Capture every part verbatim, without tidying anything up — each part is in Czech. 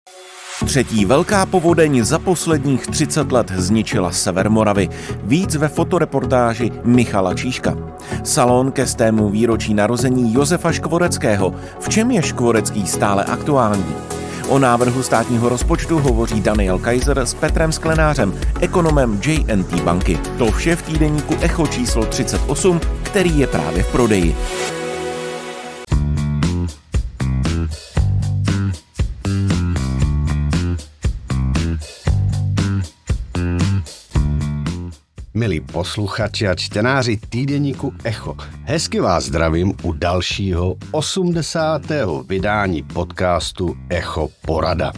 Třetí velká povodeň za posledních třicet let zničila sever Moravy. Víc ve fotoreportáži Michala Číška. Salon ke stému výročí narození Josefa Škvoreckého. V čem je Škvorecký stále aktuální? O návrhu státního rozpočtu hovoří Daniel Kaiser s Petrem Sklenářem, ekonomem J and T banky. To vše v týdeníku Echo číslo třicet osm, který je právě v prodeji. Milí posluchači a čtenáři týdeníku Echo, hezky vás zdravím u dalšího osmdesátého vydání podcastu Echo Porada.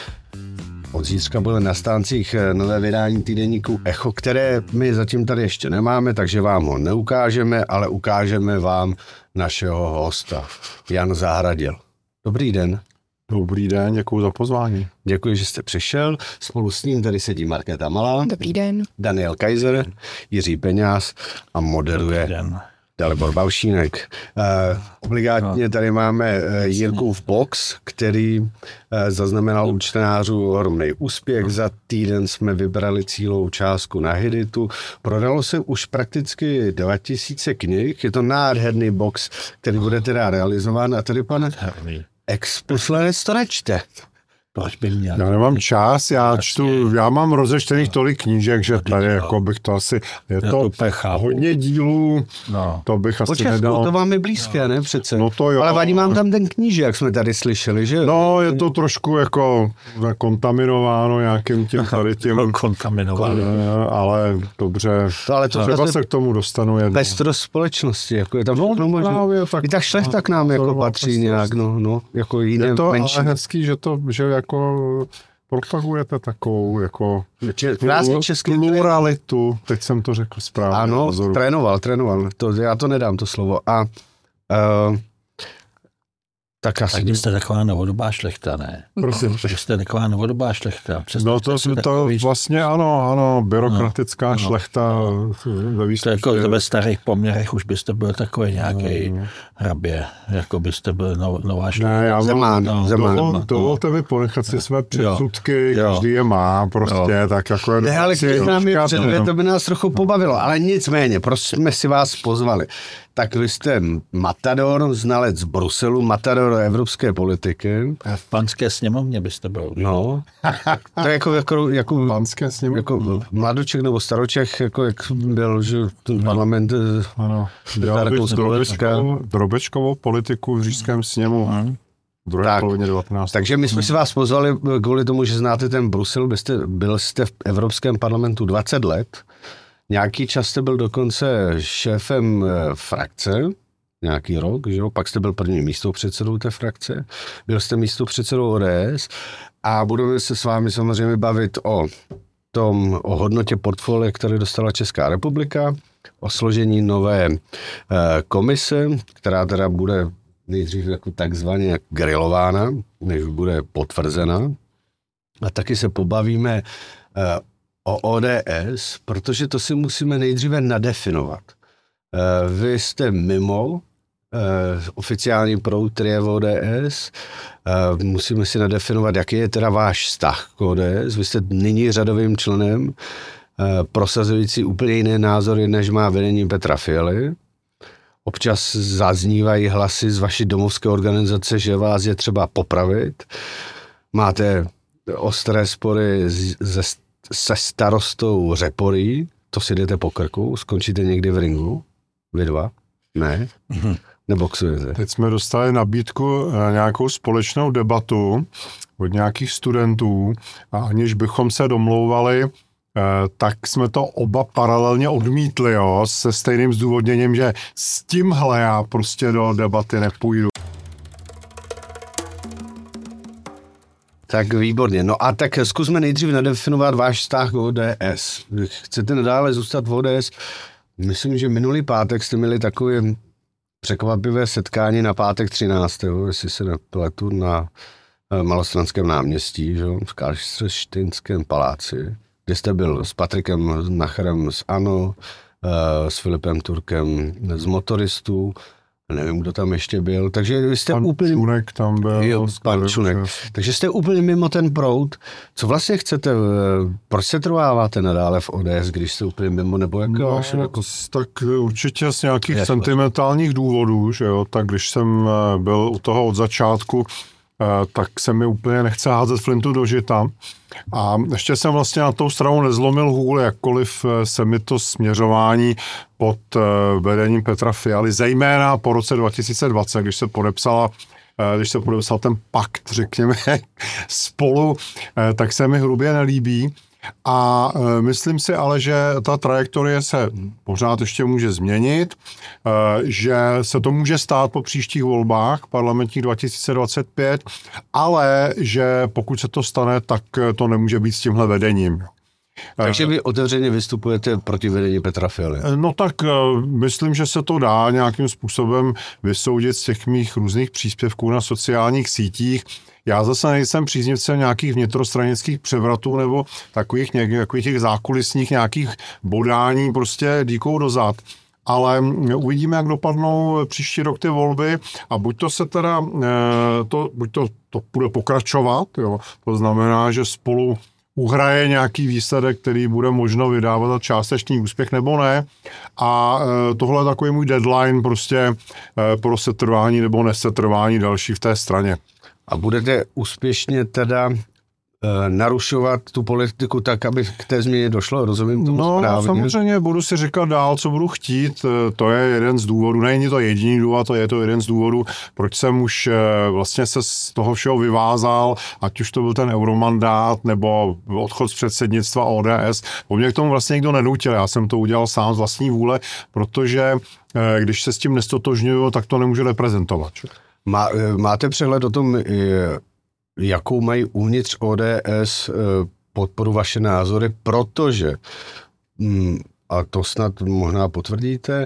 Od zítřka bude na stáncích nové vydání týdeníku Echo, které my zatím tady ještě nemáme, takže vám ho neukážeme, ale ukážeme vám našeho hosta, Jan Zahradil. Dobrý den. Dobrý den, děkuji za pozvání. Děkuji, že jste přišel. Spolu s ním tady sedí Markéta Malá. Dobrý den. Daniel Kaiser, Jiří Peňáz a moderuje Dalibor Baušínek. Uh, obligátně tady máme uh, Jirkův box, který uh, zaznamenal u čtenářů ohromný úspěch. Za týden jsme vybrali cílovou částku na Hiditu. Prodalo se už prakticky dva tisíce knih. Je to nádherný box, který bude teda realizován. A tady, pane ex-poslanec, to nečte. Proč by měl? Já nemám čas, já čtu, já mám rozečtených tolik knížek, že tady jako bych to asi, je to, to hodně dílů, no. To bych asi Počkej, nedal. To vám je blízké, ne přece? No to jo. Ale vadí vám tam ten knížek, jak jsme tady slyšeli, že? No, je to trošku jako kontaminováno nějakým tím tady tím. Kontaminováno. Ale dobře, to, ale to třeba se k tomu dostanu jednou. Pestrost společnosti, jako je tam no, no, možná, tak, i ta šlechta k nám no, jako patří nějak, no, no, jako jiné je to menší. Ale hezký, že to, že jako propagujete takovou jako pluralitu, teď jsem to řekl správně. Ano, nazoru. trénoval, trénoval, to, já to nedám to slovo. A uh, tak asi... Tak vy jste taková novodobá šlechta, ne? Prosím. Že jste taková novodobá šlechta. Přesto no to, to takový... vlastně ano, ano, byrokratická no, šlechta. No. To jako ve starých poměrech už byste byl takový nějaký no, no. hrabě, jako byste byl no, nová šlechta. Ne, já mám, Zemán, no, Zemán. Dovol, no. Dovolte mi ponechat si své předsudky, jo. Každý je má, prostě, jo. Tak jako... Ne, ale když nám je předvě, to by nás trochu pobavilo, ale nicméně, prostě jsme si vás pozvali. Tak vy jste matador, znalec z Bruselu, matador evropské politiky. A v panské sněmovně byste byl. No, to je jako, jako, jako, panské sněmovně. Jako mladoček nebo staroček, jako jak byl, že ten parlament ano. Drobečkovou, drobečkovou politiku v říšském sněmu. Hmm. Druhé polovině devatenáctého. Takže my jsme hmm. si vás pozvali kvůli tomu, že znáte ten Brusel, byste, byl jste v Evropském parlamentu dvacet let. Nějaký čas jste byl dokonce šéfem frakce, nějaký rok, že jo? Pak jste byl první místopředsedou té frakce, byl jste místopředsedou O D S a budeme se s vámi samozřejmě bavit o tom, o hodnotě portfolia, které dostala Česká republika, o složení nové eh, komise, která teda bude nejdřív jako takzvaně grilována, než bude potvrzena. A taky se pobavíme eh, o O D S, protože to si musíme nejdříve nadefinovat. Vy jste mimo oficiální proud, který je v O D S. Musíme si nadefinovat, jaký je teda váš vztah k O D S. Vy jste nyní řadovým členem, prosazující úplně jiné názory, než má vedení Petra Fialy. Občas zaznívají hlasy z vaší domovské organizace, že vás je třeba popravit. Máte ostré spory ze se starostou Řeporí, to si jdete po krku, skončíte někdy v ringu, vy dva, ne, mm-hmm. Neboxujete. Teď jsme dostali nabídku nějakou společnou debatu od nějakých studentů a aniž bychom se domlouvali, tak jsme to oba paralelně odmítli, jo, se stejným zdůvodněním, že s tímhle já prostě do debaty nepůjdu. Tak výborně. No a tak zkusme nejdřív nadefinovat váš vztah k O D S. Chcete nadále zůstat v O D S? Myslím, že minulý pátek jste měli takové překvapivé setkání na pátek třináctého jestli se nepletu, na Malostranském náměstí, že? V Karlštejnském paláci, kde jste byl s Patrikem Nacherem z ANO, s Filipem Turkem z motoristů. nevím, kdo tam ještě byl, takže vy jste pan úplně... Čunek tam byl. Jo, pan Čunek. Takže jste úplně mimo ten proud. Co vlastně chcete, proč se trváváte nadále v O D S, když jste úplně mimo, nebo jak? No, jako... tak určitě z nějakých Jak sentimentálních důvodů, že jo, tak když jsem byl u toho od začátku, tak se mi úplně nechce házet flintu do žita. A ještě jsem vlastně na tou stranu nezlomil hůl, jakkoliv se mi to směřování pod vedením Petra Fialy, zejména po roce dva tisíce dvacet, když se podepsala když se podepsal ten pakt, řekněme, spolu, tak se mi hrubě nelíbí. A e, myslím si ale, že ta trajektorie se pořád ještě může změnit, e, že se to může stát po příštích volbách parlamentních dva tisíce dvacet pět, ale že pokud se to stane, tak to nemůže být s tímhle vedením. Takže vy otevřeně vystupujete proti vedení Petra Fialy. No tak myslím, že se to dá nějakým způsobem vysoudit z těch mých různých příspěvků na sociálních sítích. Já zase nejsem příznivcem nějakých vnitrostranických převratů nebo takových, takových těch zákulisních nějakých bodání prostě díkou dozad. Ale uvidíme, jak dopadnou příští rok ty volby a buď to se teda, to, buď to, to bude pokračovat, jo, to znamená, že spolu uhraje nějaký výsledek, který bude možno vydávat za částečný úspěch, nebo ne. A tohle je takový můj deadline prostě pro setrvání nebo nesetrvání další v té straně. A budete úspěšně teda e, narušovat tu politiku tak, aby k té změně došlo? Rozumím tomu no, správně? No samozřejmě budu si říkat dál, co budu chtít. To je jeden z důvodů, není to jediný důvod, to je to jeden z důvodů, proč jsem už vlastně se z toho všeho vyvázal, ať už to byl ten euromandát nebo odchod z předsednictva O D S. Po mě k tomu vlastně nikdo nenutil, já jsem to udělal sám z vlastní vůle, protože když se s tím nestotožňuju, tak to nemůžu reprezentovat. Má, máte přehled o tom, jakou mají uvnitř O D S podporu vaše názory, protože, a to snad možná potvrdíte,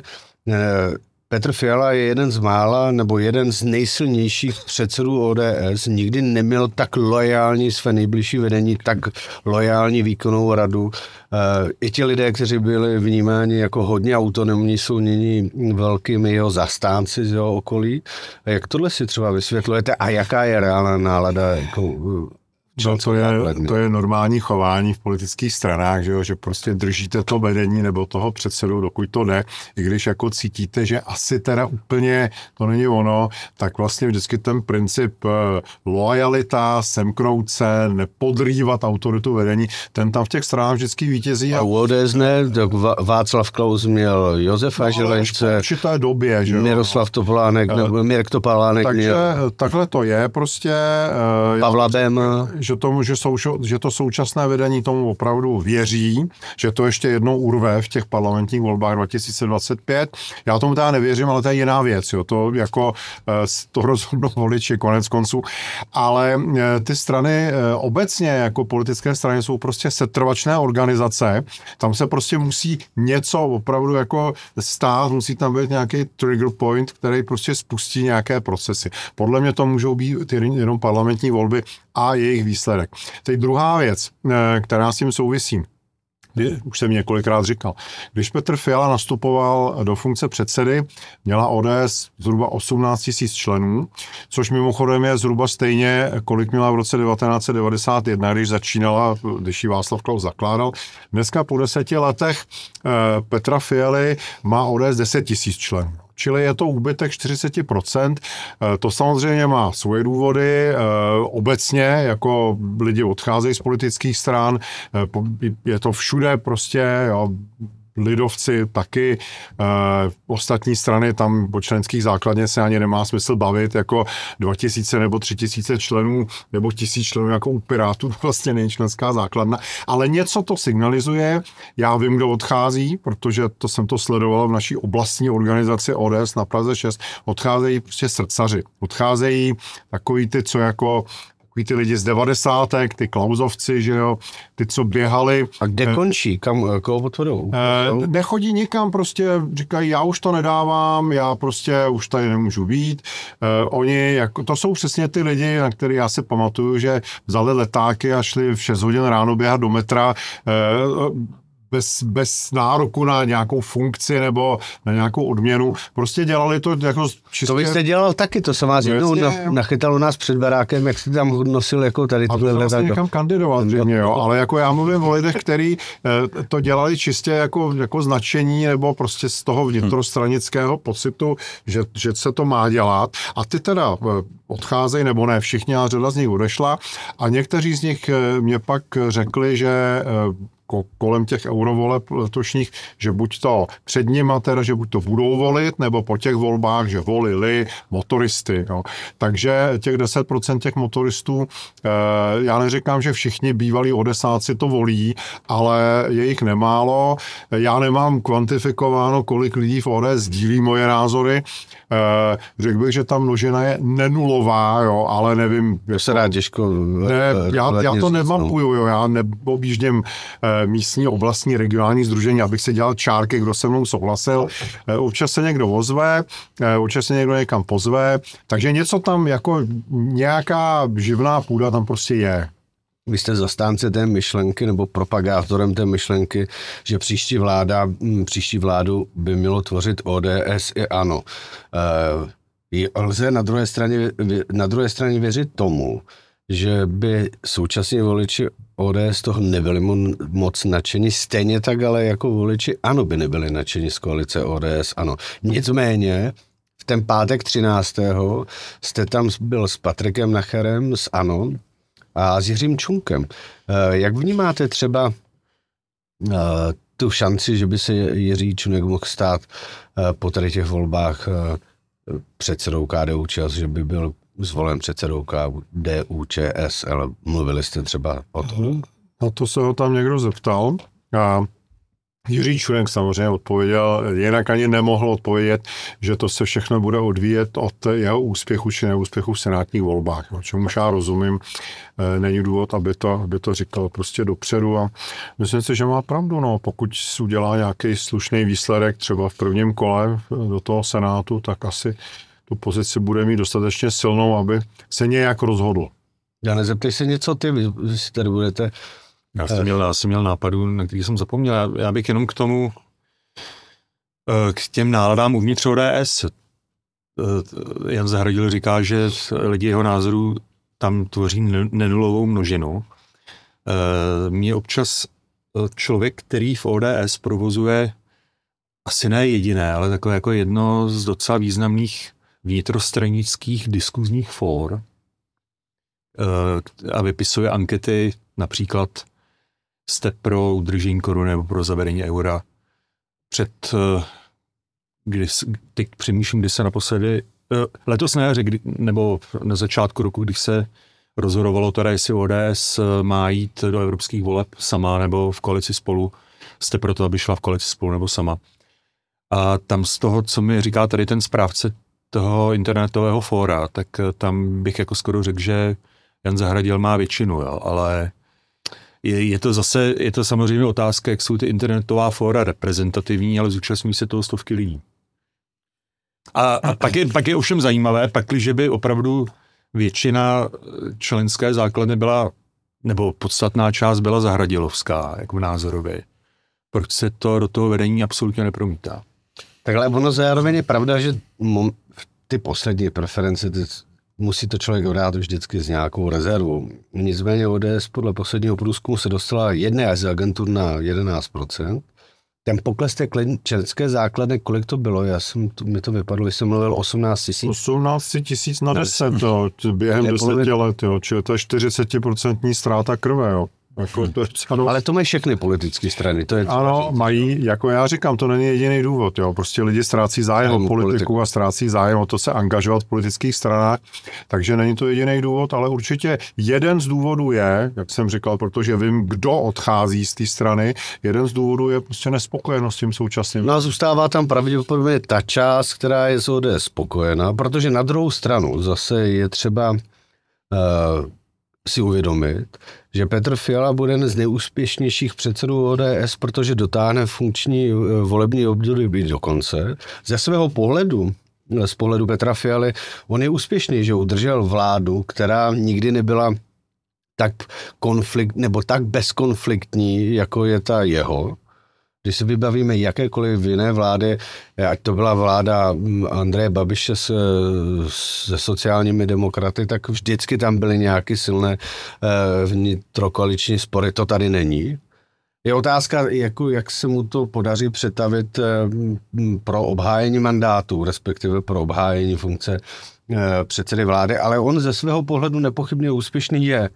Petr Fiala je jeden z mála, nebo jeden z nejsilnějších předsedů O D S, nikdy neměl tak lojální své nejbližší vedení, tak lojální výkonnou radu. I ti lidé, kteří byli vnímáni jako hodně autonomní, jsou nyní velkými jeho zastánci z jeho okolí. Jak tohle si třeba vysvětlujete a jaká je reálná nálada jako No, to, je, to je normální chování v politických stranách, že, jo? Že prostě držíte to vedení nebo toho předsedu, dokud to jde, i když jako cítíte, že asi teda úplně to není ono, tak vlastně vždycky ten princip loajalita, semknout se, nepodrývat autoritu vedení, ten tam v těch stranách vždycky vítězí. A u O D S ne, Václav Klaus měl Josefa no, Železnice, v určité době, že jo? Miroslav Topolánek, uh, nebo Mirek Topolánek takže měl. Takhle to je prostě. Uh, Pavla Bém. Že, tomu, že, sou, že to současné vedení tomu opravdu věří, že to ještě jednou urve v těch parlamentních volbách dva tisíce dvacet pět. Já tomu teda nevěřím, ale to je jiná věc. Jo. To jako to rozhodnou voliči konec konců. Ale ty strany obecně jako politické strany jsou prostě setrvačné organizace. Tam se prostě musí něco opravdu jako stát, musí tam být nějaký trigger point, který prostě spustí nějaké procesy. Podle mě to můžou být jenom parlamentní volby a jejich výsledek. Teď druhá věc, která s tím souvisí, už jsem několikrát říkal, když Petr Fiala nastupoval do funkce předsedy, měla O D S zhruba osmnáct tisíc členů, což mimochodem je zhruba stejně, kolik měla v roce devatenáct set devadesát jedna, když začínala, když ji Václav Klaus zakládal. Dneska po deseti letech Petra Fialy má O D S deset tisíc členů. Čili je to úbytek čtyřicet procent. To samozřejmě má svoje důvody. Obecně, jako lidi odcházejí z politických stran, je to všude prostě, jo, lidovci taky, e, ostatní strany tam po členských základně se ani nemá smysl bavit, jako dva tisíce nebo tři tisíce členů, nebo tisíc členů jako u Pirátů, vlastně není členská základna, ale něco to signalizuje, já vím, kdo odchází, protože to jsem to sledoval v naší oblastní organizaci O D S na Praze šest, odcházejí prostě srdcaři, odcházejí takový ty, co jako ty lidi z devadesátek, ty Klausovci, že jo, ty, co běhali. A kde končí? Kam, koho potvorou? Eh, nechodí nikam, prostě říkají, já už to nedávám, já prostě už tady nemůžu být. Eh, oni, jako, to jsou přesně ty lidi, na který já si pamatuju, že vzali letáky a šli v šest hodin ráno běhat do metra. Eh, bez, bez nároku na nějakou funkci nebo na nějakou odměnu. Prostě dělali to jako čistě... To vy jste dělal taky, to jsem vás jednou na, nachytal u nás před barákem, jak jste tam nosil jako tady tuhle vledat. A to vlastně někam kandidovat, zřejmě, jo, ale jako já mluvím o lidech, kteří to dělali čistě jako, jako značení nebo prostě z toho vnitrostranického pocitu, že, že se to má dělat. A ty teda odcházejí, nebo ne všichni, ale řada z nich odešla. A někteří z nich mě pak řekli, že kolem těch eurovoleb letošních, že buď to před nima teda, že buď to budou volit, nebo po těch volbách, že volili motoristy. Jo. Takže těch deset procent těch motoristů, eh, já neříkám, že všichni bývalí odesáci to volí, ale je jich nemálo. Já nemám kvantifikováno, kolik lidí v O D S sdílí moje názory. Eh, řekl bych, že ta množina je nenulová, jo, ale nevím. To se dá těžko... Ne, já, já to nemapuju, jo, já neobjížděm eh, místní, oblastní, regionální sdružení, abych se dělal čárky, kdo se mnou souhlasil. Eh, občas se někdo ozve, eh, občas se někdo někam pozve, takže něco tam jako nějaká živná půda tam prostě je. Vy jste zastánce té myšlenky nebo propagátorem té myšlenky, že příští vláda, příští vládu by mělo tvořit O D S i ANO. E, lze na druhé straně, na druhé straně věřit tomu, že by současní voliči O D S toho nebyli moc nadšení, stejně tak, ale jako voliči ANO by nebyli nadšení z koalice O D S ANO. Nicméně v ten pátek třináctého jste tam byl s Patrikem Nacherem z ANO a s Jiřím Čunkem. Jak vnímáte třeba tu šanci, že by se Jiří Čunek mohl stát po tady těch volbách předsedou K D U ČS, že by byl zvolen předsedou K D U Č S L? Mluvili jste třeba o tom? Na to se ho tam někdo zeptal a Jiří Čunek samozřejmě odpověděl, jinak ani nemohl odpovědět, že to se všechno bude odvíjet od jeho úspěchu či neúspěchu v senátních volbách. Čemuž já rozumím, není důvod, aby to, aby to říkal prostě dopředu a myslím si, že má pravdu, no, pokud udělá nějaký slušný výsledek třeba v prvním kole do toho senátu, tak asi tu pozici bude mít dostatečně silnou, aby se nějak rozhodl. Já nezeptej se něco ty, vy si tady budete... Já jsem měl, já jsem měl nápadu, na který jsem zapomněl. Já, já bych jenom k tomu, k těm náladám uvnitř O D S. Jan Zahradil říká, že lidi jeho názoru tam tvoří nenulovou množinu. Mě občas člověk, který v O D S provozuje asi ne jediné, ale takové jako jedno z docela významných vnitrostranických diskuzních fór a vypisuje ankety, například jste pro udržení koruny nebo pro zavedení eura. Před, kdy, teď přemýšlím, kdy se naposledy, letos na jaře, kdy, nebo na začátku roku, když se rozhodovalo teda, jestli O D S má jít do evropských voleb sama nebo v koalici Spolu, jste pro to, aby šla v koalici Spolu nebo sama. A tam z toho, co mi říká tady ten správce toho internetového fóra, tak tam bych jako skoro řekl, že Jan Zahradil má většinu, jo, ale je, je to zase, je to samozřejmě otázka, jak jsou ty internetová fóra reprezentativní, ale zúčastní se toho stovky lidí. A, a pak, je, pak je ovšem zajímavé, pakliže by opravdu většina členské základny byla, nebo podstatná část byla zahradilovská, jako názorově. Proč se to do toho vedení absolutně nepromítá? Takhle ono zároveň je pravda, že ty poslední preference ty musí to člověk dát vždycky s nějakou rezervou. Nicméně O D S podle posledního průzkumu se dostala jedné z agentur na jedenáct procent. Ten pokles té členské základny, kolik to bylo? Já jsem, to, mi to vypadlo, když jsem mluvil osmnáct tisíc. osmnáct tisíc na deset, jo, během deseti let, jo, čili to je čtyřicet procent ztráta krve, jo. Jako to je, ano. Ale to mají všechny politické strany. To je ano, mají, jako já říkám, to není jediný důvod. Jo. Prostě lidi ztrácí zájem o politiku, politiku a ztrácí zájem o to se angažovat v politických stranách, takže není to jediný důvod, ale určitě jeden z důvodů je, jak jsem říkal, protože vím, kdo odchází z té strany, jeden z důvodů je prostě nespokojenost s tím současným. No a zůstává tam pravděpodobně ta část, která je z O D S spokojená, protože na druhou stranu zase je třeba uh, si uvědomit, že Petr Fiala bude jeden z nejúspěšnějších předsedů O D S, protože dotáhne funkční volební období do konce. Ze svého pohledu, z pohledu Petra Fialy, on je úspěšný, že udržel vládu, která nikdy nebyla tak konflikt, nebo tak bezkonfliktní, jako je ta jeho. Když si vybavíme jakékoliv jiné vlády, ať to byla vláda Andreje Babiše se, se sociálními demokraty, tak vždycky tam byly nějaké silné vnitrokoaliční spory. To tady není. Je otázka, jak, jak se mu to podaří přetavit pro obhájení mandátu, respektive pro obhájení funkce předsedy vlády, ale on ze svého pohledu nepochybně úspěšný je.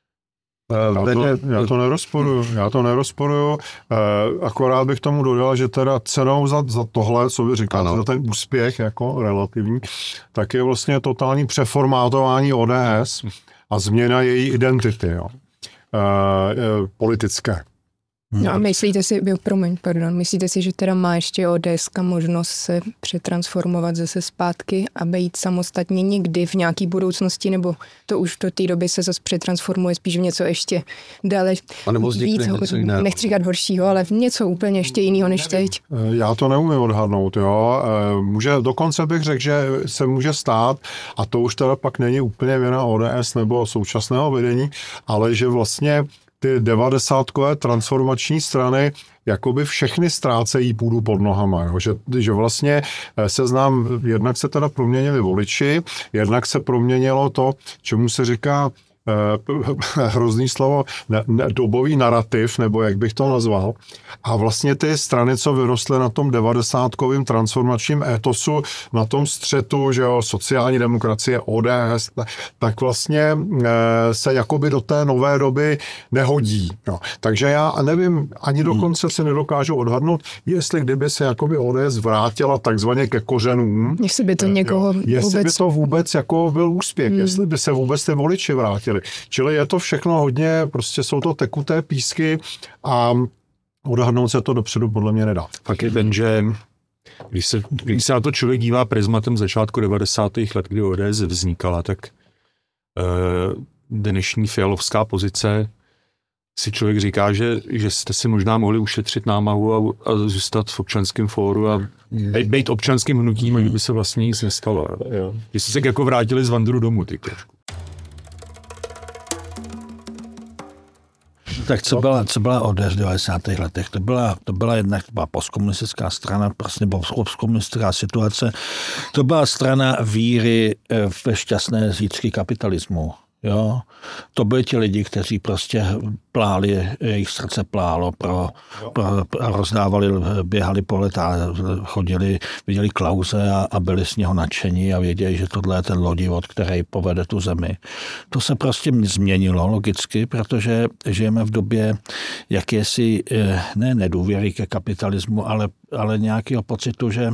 Já to, já to nerozporuju, já to nerozporuju, akorát bych tomu dodal, že teda cenou za, za tohle, co vy říkáte, za ten úspěch jako relativní, tak je vlastně totální přeformátování O D S a změna její identity, jo. E, e, politické. No a myslíte si, promiň, pardon, myslíte si, že teda má ještě O D S možnost se přetransformovat zase zpátky a být samostatně někdy v nějaký budoucnosti, nebo to už do té doby se zase přetransformuje spíš v něco ještě dále víc, nechci říkat horšího, ale v něco úplně ještě jiného než teď? Já to neumím odhadnout, jo. Může, dokonce bych řekl, že se může stát, a to už teda pak není úplně vina O D S nebo současného vedení, ale že vlastně ty devadesátkové transformační strany jakoby všechny ztrácejí půdu pod nohama, jo? Že, že vlastně se znám, jednak se teda proměnili voliči, jednak se proměnilo to, čemu se říká hrozný slovo, ne, ne, dobový narrativ, nebo jak bych to nazval. A vlastně ty strany, co vyrostly na tom devadesátkovým transformačním étosu, na tom střetu, že jo, sociální demokracie, O D S, tak vlastně e, se jakoby do té nové doby nehodí. Jo. Takže já nevím, ani dokonce si nedokážu odhadnout, jestli kdyby se jakoby O D S vrátila takzvaně ke kořenům. Jestli by to někoho jo, jestli vůbec... by to vůbec jako byl úspěch, hmm. jestli by se vůbec ty voliči vrátili. Čili je to všechno hodně, prostě jsou to tekuté písky a odhadnout se to dopředu podle mě nedá. Fakt je ten, že když se, když se na to člověk dívá prismatem začátku devadesátých let, kdy O D S vznikala, tak uh, dnešní fialovská pozice si člověk říká, že, že jste si možná mohli ušetřit námahu a, a zůstat v občanském fóru a být občanským hnutím, a by se vlastně nic nestalo. Jo. Že jste se jako vrátili z vandru domů, ty trošku. Tak co byla, co byla O D S v devadesátých letech? To byla, to byla jednak to byla postkomunistická strana, prostě postkomunistická situace. To byla strana víry ve šťastné zítřky kapitalismu. Jo? To byli ti lidi, kteří prostě pláli, jejich srdce plálo pro, pro, a rozdávali, běhali po letá, chodili, viděli Klause a, a byli z něho nadšení a věděli, že tohle je ten lodivod, který povede tu zemi. To se prostě změnilo logicky, protože žijeme v době jakési ne nedůvěry ke kapitalismu, ale, ale nějakého pocitu, že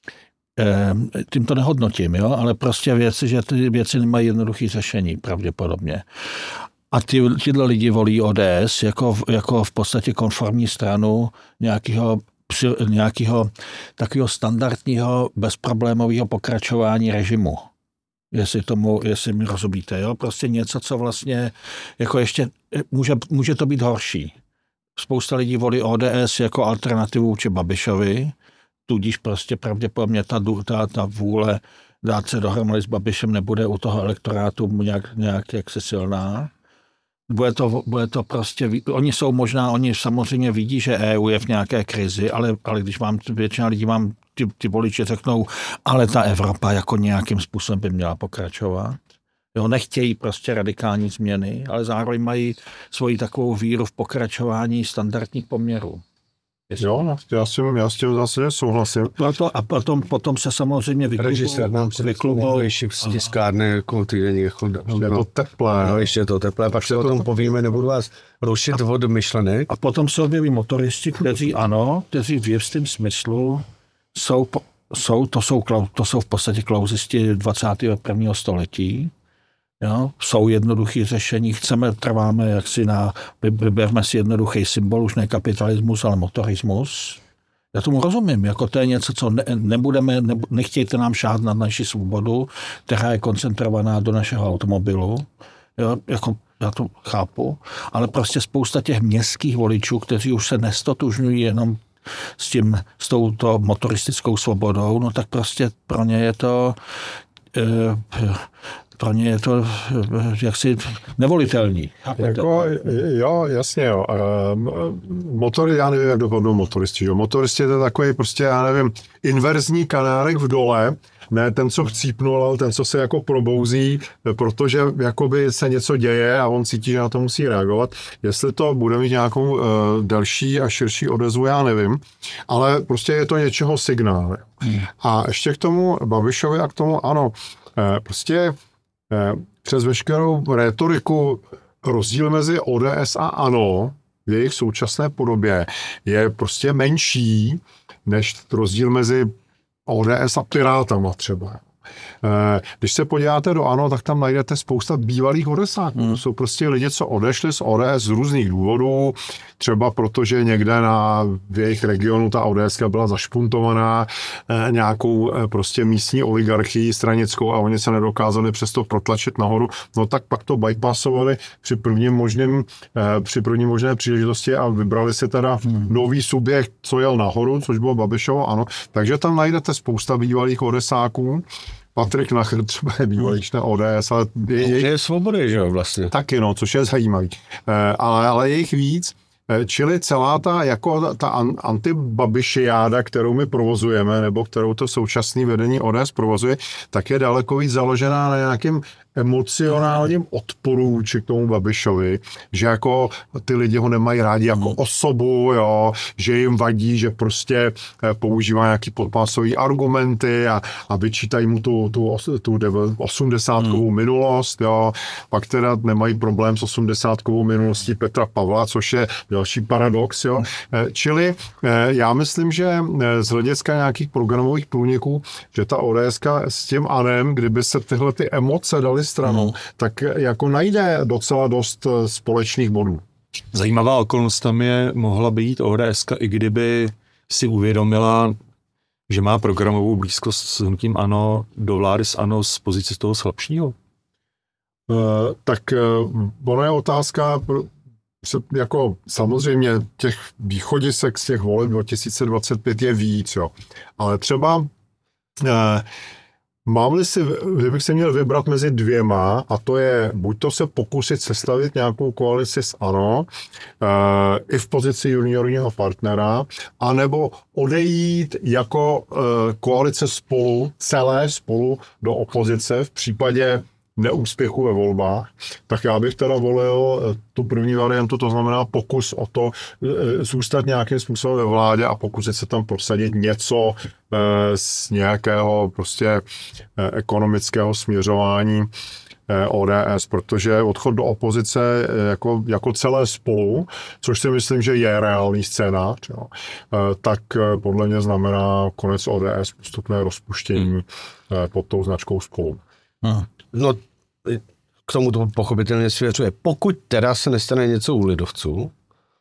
tím to nehodnotím, jo? Ale prostě věci, že ty věci nemají jednoduché řešení pravděpodobně. A ty, tyhle lidi volí O D S jako, jako v podstatě konformní stranu nějakého, nějakého takového standardního bezproblémového pokračování režimu. Jestli tomu, jestli mi rozumíte, jo? Prostě něco, co vlastně jako ještě může, může to být horší. Spousta lidí volí O D S jako alternativu či Babišovi, tudíž prostě pravděpodobně ta, ta, ta vůle dát se dohromady s Babišem nebude u toho elektorátu nějak, nějak jaksi silná. Bude to, bude to prostě, oni jsou možná, oni samozřejmě vidí, že E U je v nějaké krizi, ale, ale když vám většina lidí vám ty, ty voliči řeknou, ale ta Evropa jako nějakým způsobem by měla pokračovat. Jo, nechtějí prostě radikální změny, ale zároveň mají svoji takovou víru v pokračování standardních poměrů. Jo, já s tím, já s tím zase souhlasím. Proto, a potom, potom se samozřejmě vyklubou. Režisér nám se vyklubou ještě v tiskárně jako týden. Jako, je to teplé. No, ještě je to teplé, pak se o tom povíme, nebudu vás rušit od myšlenek. A potom se objeví motoristi, kteří ano, kteří v jistém smyslu jsou, jsou, to jsou, to jsou v podstatě klauzisti dvacátého prvního století. Jo, jsou jednoduché řešení, chceme, trváme jaksi na, vyberme si jednoduchý symbol, už ne kapitalismus, ale motorismus. Já tomu rozumím, jako to je něco, co ne, nebudeme, ne, nechtějte nám šáhat na naši svobodu, která je koncentrovaná do našeho automobilu. Jo, jako já to chápu, ale prostě spousta těch městských voličů, kteří už se nestotužňují jenom s tím, s touto motoristickou svobodou, no tak prostě pro ně je to pro ně je to jaksi nevolitelný. Jako, jo, jasně, jo. Motory, já nevím, jak dopadnou motoristi, jo. Motoristi to je takový prostě, já nevím, inverzní kanárek v dole, ne ten, co chcípnul, ale ten, co se jako probouzí, protože jakoby se něco děje a on cítí, že na to musí reagovat. Jestli to bude mít nějakou uh, delší a širší odezvu, já nevím, ale prostě je to něčeho signál. Hmm. A ještě k tomu Babišovi a k tomu, ano, eh, prostě eh, přes veškerou rétoriku rozdíl mezi O D S a ANO v jejich současné podobě je prostě menší než rozdíl mezi O D S a Pirátama třeba. Když se podíváte do ANO, tak tam najdete spousta bývalých odesáků. Hmm. To jsou prostě lidi, co odešli z O D S z různých důvodů, třeba protože někde na, v jejich regionu ta O D S byla zašpuntovaná eh, nějakou eh, prostě místní oligarchii stranickou a oni se nedokázali přesto protlačit nahoru, no tak pak to bypassovali při prvním možném, eh, při první možné příležitosti a vybrali si teda hmm. nový subjekt, co jel nahoru, což bylo Babišovo ANO. Takže tam najdete spousta bývalých odesáků. Patrik Nacher třeba je bývalý člen O D S, ale je, je, je svobody, že jo, vlastně. Taky, no, což je zajímavý. E, ale, ale je jich víc. E, čili celá ta, jako ta antibabišiáda, kterou my provozujeme, nebo kterou to současné vedení O D S provozuje, tak je daleko víc založená na nějakým emocionálním odporu vůči k tomu Babišovi, že jako ty lidi ho nemají rádi jako osobu, jo, že jim vadí, že prostě používá nějaký podpásový argumenty a, a vyčítají mu tu, tu, tu osmdesátkovou hmm. minulost, jo, pak teda nemají problém s osmdesátkovou minulostí Petra Pavla, což je další paradox, jo. Čili já myslím, že z hlediska nějakých programových průniků, že ta ODSka s tím ANem, kdyby se tyhle ty emoce dali stranou, mm. tak jako najde docela dost společných bodů. Zajímavá okolnost tam je, mohla být ODSka, i kdyby si uvědomila, že má programovou blízkost s hnutím ANO do vlády s ANO z pozice toho slabšího? Uh, tak uh, ono je otázka, jako samozřejmě těch východisek z těch voleb dva tisíce dvacet pět je víc, jo. Ale třeba uh, mám-li si, kdybych se měl vybrat mezi dvěma, a to je, buď to se pokusit sestavit nějakou koalici s ANO, e, i v pozici juniorního partnera, anebo odejít jako e, koalice spolu, celé spolu do opozice v případě neúspěchu ve volbách, tak já bych teda volil tu první variantu, to znamená pokus o to zůstat nějakým způsobem ve vládě a pokusit se tam prosadit něco z nějakého prostě ekonomického směřování O D S, protože odchod do opozice jako, jako celé spolu, což si myslím, že je reálný scénář, jo, tak podle mě znamená konec O D S, postupné rozpuštění pod tou značkou spolu. Hmm. No, k tomu to pochopitelně svěřuje. Pokud teda se nestane něco u lidovců,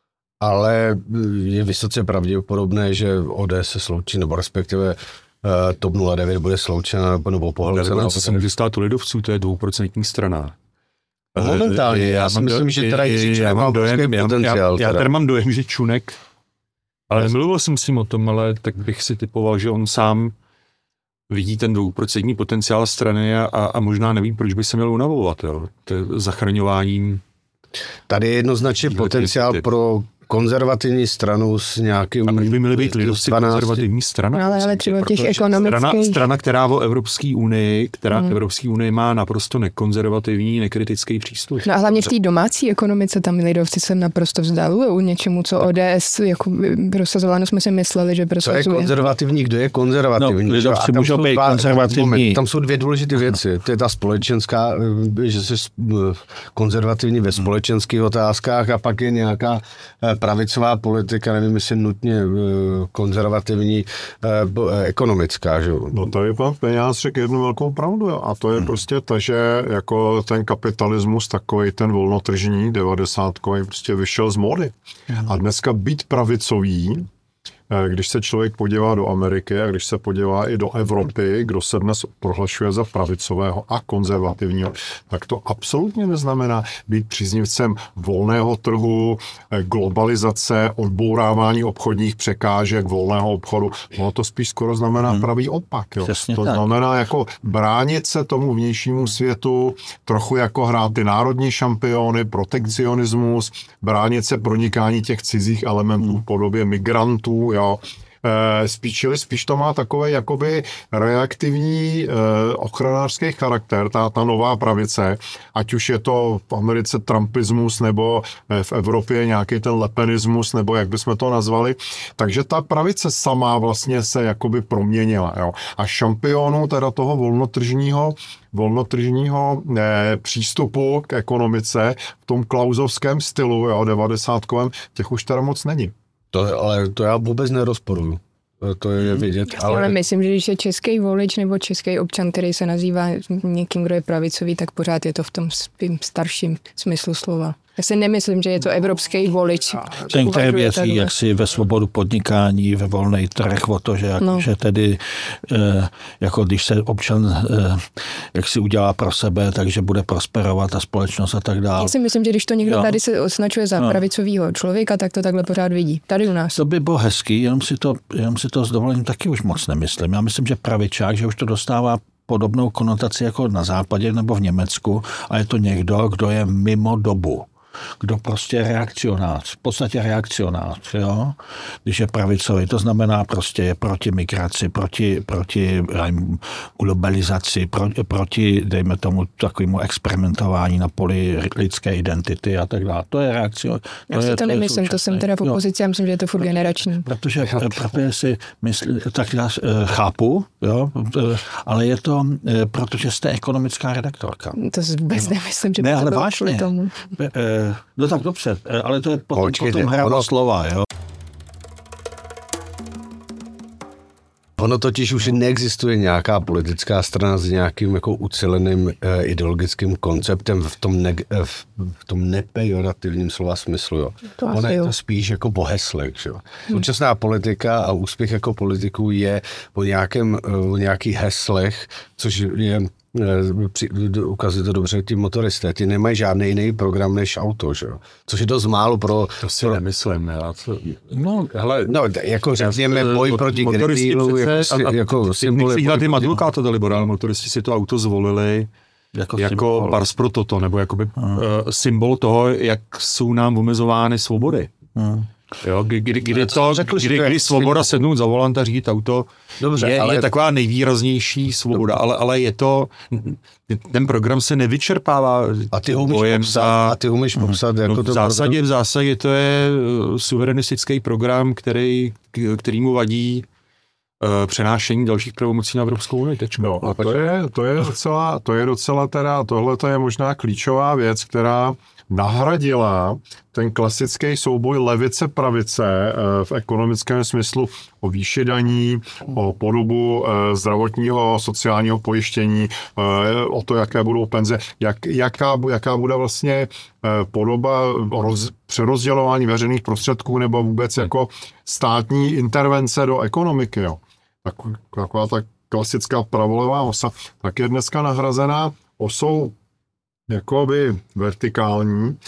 ale je vysoce pravděpodobné, že O D S se sloučí, nebo respektive uh, TOP nula devět bude sloučena nebo, nebo pohlcena. Co se může stát u lidovců, to je dvouprocentní strana. Momentálně, já, já si myslím, do, že teda Jiří já mám dojem, potenciál. Já, já tady mám dojem, že Čunek, ale nemluvil jsem s ním o tom, ale tak bych si typoval, že on sám vidí ten dvouprocentní potenciál strany a, a možná neví, proč by se měl unavovat, jo. To je zachraňováním. Tady je jednoznačně potenciál typ. pro konzervativní stranu s nějakým... A proč by měly být lidovci konzervativní strana? No, ale, ale třeba těch ekonomických... Strana, strana, která o Evropské unii, která hmm. Evropské unii má naprosto nekonzervativní, nekritický přístup. No a hlavně v té domácí ekonomice tam lidovci se naprosto vzdalují u něčemu, co O D S jako prosazováno jsme si mysleli, že prosazuje. Co je konzervativní, kdo je konzervativní? No, lidovci můžou být konzervativní. Moment, tam jsou dvě důležité věci. To je ta společenská, že jsi konzervativní ve společenských otázkách a pak je nějaká pravicová politika, nevím, jestli nutně konzervativní ekonomická. Že? No tady pan Peňáz řekl jednu velkou pravdu, jo. A to je hmm. prostě to, že jako ten kapitalismus, takový ten volnotržní devadesátkový prostě vyšel z módy. Hmm. A dneska být pravicový když se člověk podívá do Ameriky a když se podívá i do Evropy, kdo se dnes prohlašuje za pravicového a konzervativního, tak to absolutně neznamená být příznivcem volného trhu, globalizace, odbourávání obchodních překážek, volného obchodu. No to spíš skoro znamená hmm. pravý opak. Jo. To tak. znamená jako bránit se tomu vnějšímu světu, trochu jako hrát ty národní šampiony, protekcionismus, bránit se pronikání těch cizích elementů v podobě migrantů, jo. Spíš, čili spíš to má takový jakoby reaktivní eh, ochranářský charakter, ta, ta nová pravice, ať už je to v Americe trumpismus, nebo eh, v Evropě nějaký ten lepenismus, nebo jak bychom to nazvali. Takže ta pravice sama vlastně se jakoby proměnila. Jo. A šampionů teda toho volnotržního volnotržního eh, přístupu k ekonomice v tom klausovském stylu, jo, devadesátkovém, těch už teda moc není. To, ale to já vůbec nerozporuju. To je vidět. Ale... ale myslím, že když je český volič nebo český občan, který se nazývá někým, kdo je pravicový, tak pořád je to v tom starším smyslu slova. Já si nemyslím, že je to evropský volič. Ten, který věří jaksi ve svobodu podnikání, ve volný trh, o to, že, jak, no. že tedy, eh, jako když se občan eh, jak si udělá pro sebe, takže bude prosperovat ta společnost a tak dále. Já si myslím, že když to někdo jo. tady se označuje za no. pravicovýho člověka, tak to takhle pořád vidí. Tady u nás. To by bylo hezký, jenom si to, jenom si to s dovolením taky už moc nemyslím. Já myslím, že pravičák, že už to dostává podobnou konotaci jako na západě nebo v Německu a je to někdo, kdo je mimo dobu. Kdo prostě je reakcionář, v podstatě reakcionář, jo? Když je pravicový, to znamená prostě je proti migraci, proti, proti globalizaci, proti, proti, dejme tomu, takovému experimentování na poli lidské identity a tak dále. To je reakce. Já si to, to nemyslím, to, to jsem teda v opozici, já myslím, že je to furt generační. Protože, protože si myslí, tak já chápu, jo? Ale je to, protože jste ekonomická redaktorka. To vůbec nemyslím, že by ne, to ale bylo vážně. kvůli tomu. No tak dobře, ale to je potom, potom hra slova, jo. Ono totiž už neexistuje nějaká politická strana s nějakým jako uceleným eh, ideologickým konceptem v tom, ne, eh, v tom nepejorativním slova smyslu. Jo. To ono je jo. to spíš jako po heslech. Jo. Současná politika a úspěch jako politiků je po nějakém, eh, nějakých heslech, což je ukazuje to dobře ti motoristé, ti nemají žádný jiný program než auto, že jo? Což je dost málo pro... To si pro... nemyslím, ne? Co... No, hele, no, jako řekněme boj proti Green Dealu, jako, a, a, jako symboly... Ty Mazurka, to liberální motoristi si to auto zvolili jako, jako pars pro toto, nebo jakoby uh, symbol toho, jak jsou nám omezovány svobody. Uh. Jo, kdy, kdy, kdy, to, řekl, kdy, kdy svoboda sednout za volant a řídit auto Dobře, je, ale... je taková nejvýraznější svoboda, ale, ale je to, ten program se nevyčerpává. A ty ho umíš popsat, za, a ty umíš popsat no, jako no, to... V zásadě, v zásadě to je suverenistický program, který, kterýmu vadí uh, přenášení dalších pravomocí na Evropskou unii. No, a to je, to je docela, to je docela teda, tohle je možná klíčová věc, která nahradila ten klasický souboj levice-pravice v ekonomickém smyslu o výši daní, o podobu zdravotního, sociálního pojištění, o to, jaké budou penze, jak, jaká, jaká bude vlastně podoba roz, přerozdělování veřejných prostředků nebo vůbec jako státní intervence do ekonomiky. Jo. Tak, taková ta klasická pravolevá osa, tak je dneska nahrazená osou jakoby vertikální,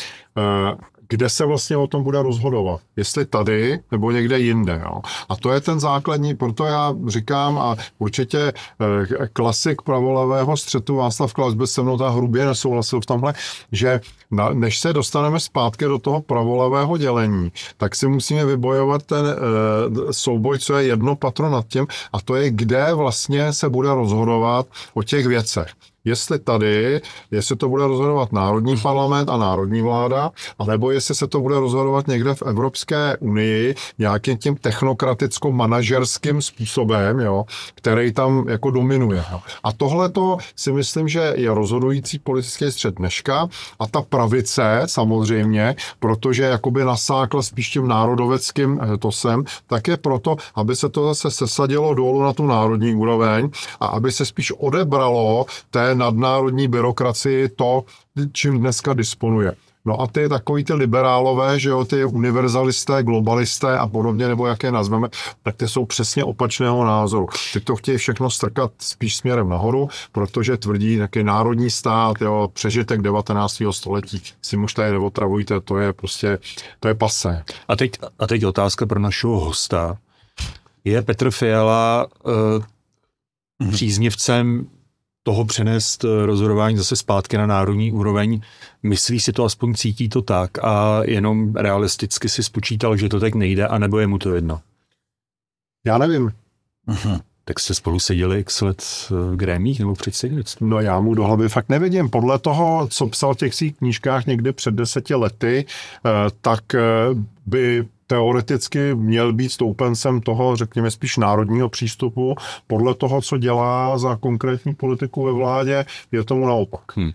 kde se vlastně o tom bude rozhodovat. Jestli tady, nebo někde jinde. Jo. A to je ten základní, proto já říkám, a určitě klasik pravolevého střetu Václav Klaus by se mnou ta hrubě nesouhlasil v tomhle, že na, než se dostaneme zpátky do toho pravolevého dělení, tak si musíme vybojovat ten e, souboj, co je jedno patro nad tím, a to je, kde vlastně se bude rozhodovat o těch věcech. Jestli tady, jestli to bude rozhodovat národní parlament a národní vláda, anebo jestli se to bude rozhodovat někde v Evropské unii nějakým tím technokraticko-manažerským způsobem, jo, který tam jako dominuje. Jo. A tohle to si myslím, že je rozhodující politický střed dneška a ta pravice samozřejmě, protože jakoby nasákla spíš tím národoveckým tosem, tak je proto, aby se to zase sesadilo dolů na tu národní úroveň a aby se spíš odebralo té nadnárodní byrokracii to, čím dneska disponuje. No a ty takový ty liberálové, že jo, ty univerzalisté, globalisté a podobně, nebo jak je nazveme, tak ty jsou přesně opačného názoru. Ty to chtějí všechno strkat spíš směrem nahoru, protože tvrdí nějaký národní stát, jo, přežitek devatenáctého století. Si už tady neotravujte, to je prostě, to je pasé. A teď, a teď otázka pro našeho hosta. Je Petr Fiala uh, příznivcem toho přenést rozhodování zase zpátky na národní úroveň? Myslí si to, aspoň cítí to tak a jenom realisticky si spočítal, že to tak nejde, anebo je mu to jedno? Já nevím. Uh-huh. Tak jste spolu seděli x let v grémích nebo předsednictví? No já mu do hlavy fakt nevidím. Podle toho, co psal v těch svých knížkách někdy před deseti lety, tak by teoreticky měl být stoupencem toho, řekněme, spíš národního přístupu. Podle toho, co dělá za konkrétní politiku ve vládě, je tomu naopak. Hmm.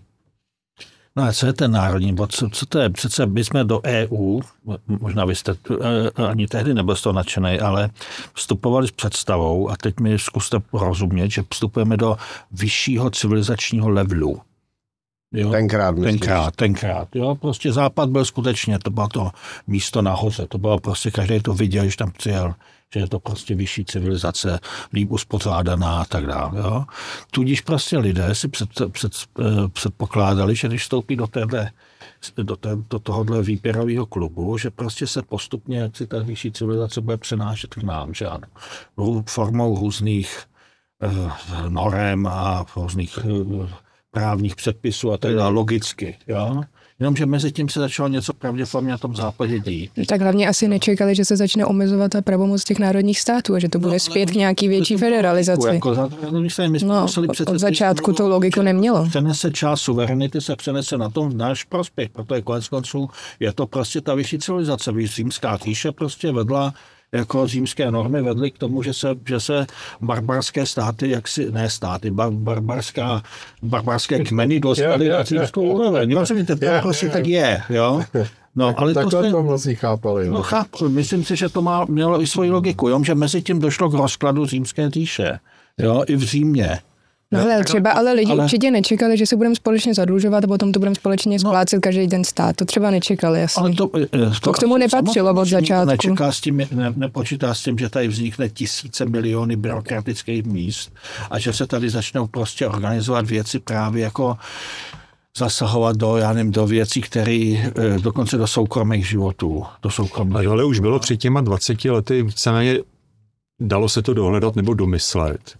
No a co je ten národní bod? Co, co to je? Přece my jsme do E U, možná vy jste ani tehdy nebyl z toho nadšenej, ale vstupovali s představou, a teď mi zkuste rozumět, že vstupujeme do vyššího civilizačního levelu. Jo? Tenkrát, myslím. Tenkrát, tenkrát. Jo? Prostě Západ byl skutečně, to bylo to místo nahoře, to bylo prostě, každý to viděl, když tam přijel, že je to prostě vyšší civilizace, líp uspořádaná a tak dále. Jo? Tudíž prostě lidé si před, před, předpokládali, že když vstoupí do téhle, do, té, do tohohle výběrového klubu, že prostě se postupně, jak si ta vyšší civilizace bude přenášet k nám, že ano. Formou různých eh, norem a různých eh, právních předpisů a tak dále, logicky, jo. Jenomže mezi tím se začalo něco pravděpodobně na tom západě dít. Tak hlavně asi nečekali, že se začne omezovat ta pravomoc těch národních států a že to bude no, zpět k nějaký větší federalizaci. Jako za, my no, od začátku to logiku nemělo. Přenese část suverenity, se přenese na tom náš prospěch, protože konec konců je to prostě ta vyšší civilizace. Římská říše prostě vedla jako římské normy vedly k tomu, že se, že se barbarské státy, jaksi, ne státy, bar, barbarská, barbarské kmeny dostaly na římskou úroveň. Rozumíte, to prostě tak je, jo. No, ale takhle to, se, to mnozí chápali. No, no chápu, myslím si, že to má, mělo i svoji logiku, jo, že mezi tím došlo k rozkladu římské říše, jo, i v Římě. No ale třeba, ale lidi ale... určitě nečekali, že se budeme společně zadlužovat a potom to budeme společně splácet no, každý den stát. To třeba nečekali, jasně. Ale to, to, to k tomu nepatřilo od začátku. Nečeká s tím, ne, nepočítá s tím, že tady vznikne tisíce miliony byrokratických míst a že se tady začnou prostě organizovat věci právě jako zasahovat do, já nevím, do věcí, které dokonce do soukromých životů. Do soukromých. Ale už bylo před těma dvaceti lety víceméně dalo se to dohledat nebo domyslet,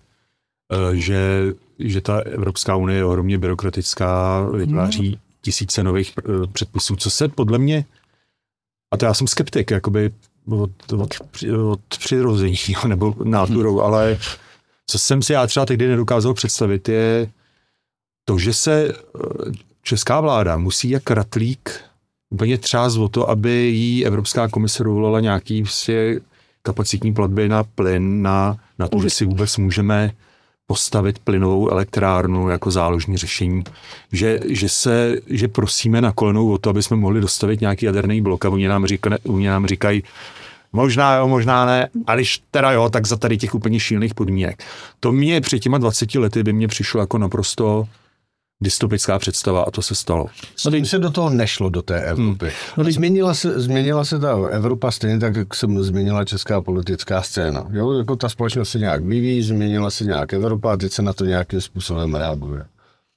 že, že ta Evropská unie je ohromně byrokratická, vytváří tisíce nových předpisů, co se podle mě, a to já jsem skeptik, jakoby od, od, od přirození nebo náturou, ale co jsem si já třeba tehdy nedokázal představit, je to, že se česká vláda musí jak ratlík úplně třást o to, aby jí Evropská komise dovolila nějaký vlastně kapacitní platby na plyn, na, na to, že si vůbec můžeme postavit plynovou elektrárnu jako záložní řešení, že, že se, že prosíme na kolenou o to, aby jsme mohli dostavit nějaký jaderný blok a oni nám, říka, oni nám říkají, možná jo, možná ne, a když teda jo, tak za tady těch úplně šílených podmínek. To mě před těma dvaceti lety by mě přišlo jako naprosto dystopická představa a to se stalo. No teď se do toho nešlo, do té Evropy. Hmm. No, teď změnila se, změnila se ta Evropa stejně tak, jak se změnila česká politická scéna. Jo, jako ta společnost se nějak vyvíjí, změnila se nějak Evropa a teď se na to nějakým způsobem reaguje.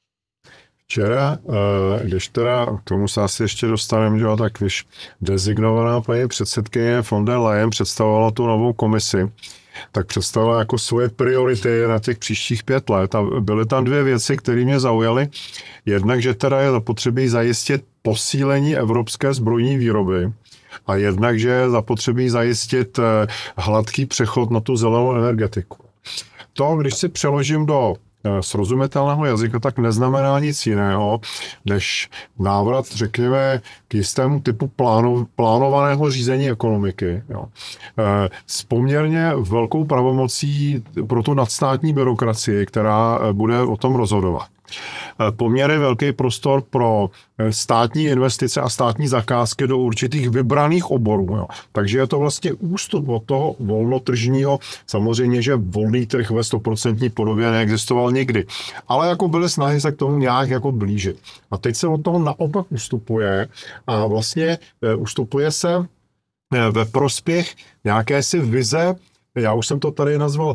Včera, když teda k tomu se asi ještě dostaneme, že jo, tak když designovaná paní předsedkyně von der Leyen představovala tu novou komisi, tak představila jako svoje priority na těch příštích pět let a byly tam dvě věci, které mě zaujaly. Jednak, že teda je zapotřebí zajistit posílení evropské zbrojní výroby a jednak, že je zapotřebí zajistit hladký přechod na tu zelenou energetiku. To, když si přeložím do srozumitelného jazyka, tak neznamená nic jiného, než návrat, řekněme, k jistému typu plánu, plánovaného řízení ekonomiky. Jo. S poměrně velkou pravomocí pro tu nadstátní byrokracii, která bude o tom rozhodovat. poměrně velký prostor pro státní investice a státní zakázky do určitých vybraných oborů. Jo. Takže je to vlastně ústup od toho volnotržního. Samozřejmě, že volný trh ve stoprocentní podobě neexistoval nikdy. Ale jako byly snahy se k tomu nějak jako blížit. A teď se od toho naopak ustupuje a vlastně ustupuje se ve prospěch nějaké si vize, já už jsem to tady nazval,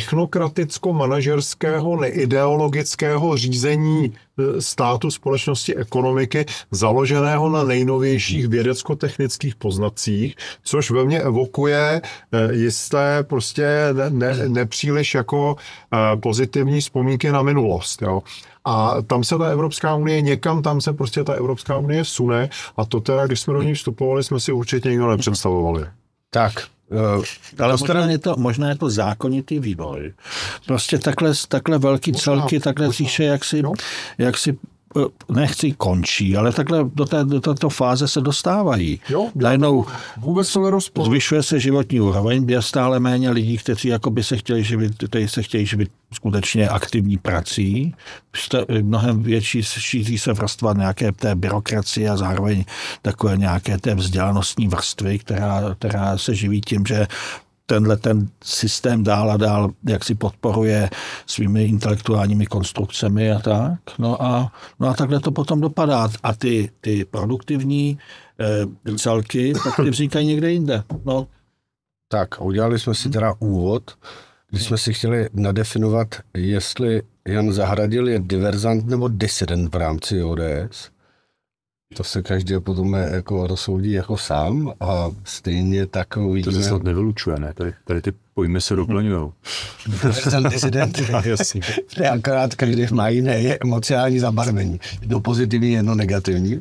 technokraticko-manažerského, neideologického řízení státu, společnosti, ekonomiky, založeného na nejnovějších vědecko-technických poznatcích, což ve mně evokuje jisté prostě ne, ne, nepříliš jako pozitivní vzpomínky na minulost. Jo. A tam se ta Evropská unie, někam tam se prostě ta Evropská unie sune a to teda, když jsme do ní vstupovali, jsme si určitě nikdo nepředstavovali. Tak, Uh, ale možná je, to, možná je to zákonitý vývoj. Prostě takhle, takhle velký celky, takhle říše, jak si, jak si nechci končí, ale takhle do, té, do této fáze se dostávají. Jo, najednou vůbec to nerozpoznat. Zvyšuje se životní úroveň, je stále méně lidí, kteří jakoby se chtěli živit, kteří se chtějí živit skutečně aktivní prací. Mnohem větší šíří se vrstva nějaké té byrokracie a zároveň takové nějaké té vzdělanostní vrstvy, která, která se živí tím, že tenhle ten systém dál a dál jak si podporuje svými intelektuálními konstrukcemi a tak. No a, no a takhle to potom dopadá. A ty, ty produktivní eh, celky, tak ty vznikají někde jinde. No. Tak, udělali jsme si teda úvod, když jsme si chtěli nadefinovat, jestli Jan Zahradil je diverzant nebo disident v rámci O D S. To se každý potom jako rozsoudí jako sám a stejně tak uvidíme. To se snad nevylučuje, ne? Tady, tady ty pojmy se doplňujou. Diverzant, disident. To akorát každý má jiné emocionální zabarvení. Jedno pozitivní, jedno negativní.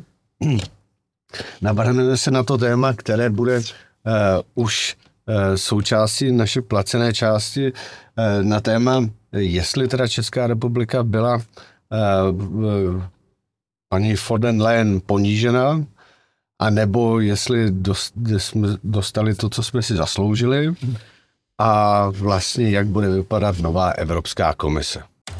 Nabarvíme se na to téma, které bude uh, už uh, součástí naší placené části uh, na téma, jestli teda Česká republika byla uh, paní von der Leyen ponížena, anebo jestli dost, jsme dostali to, co jsme si zasloužili a vlastně jak bude vypadat nová Evropská komise.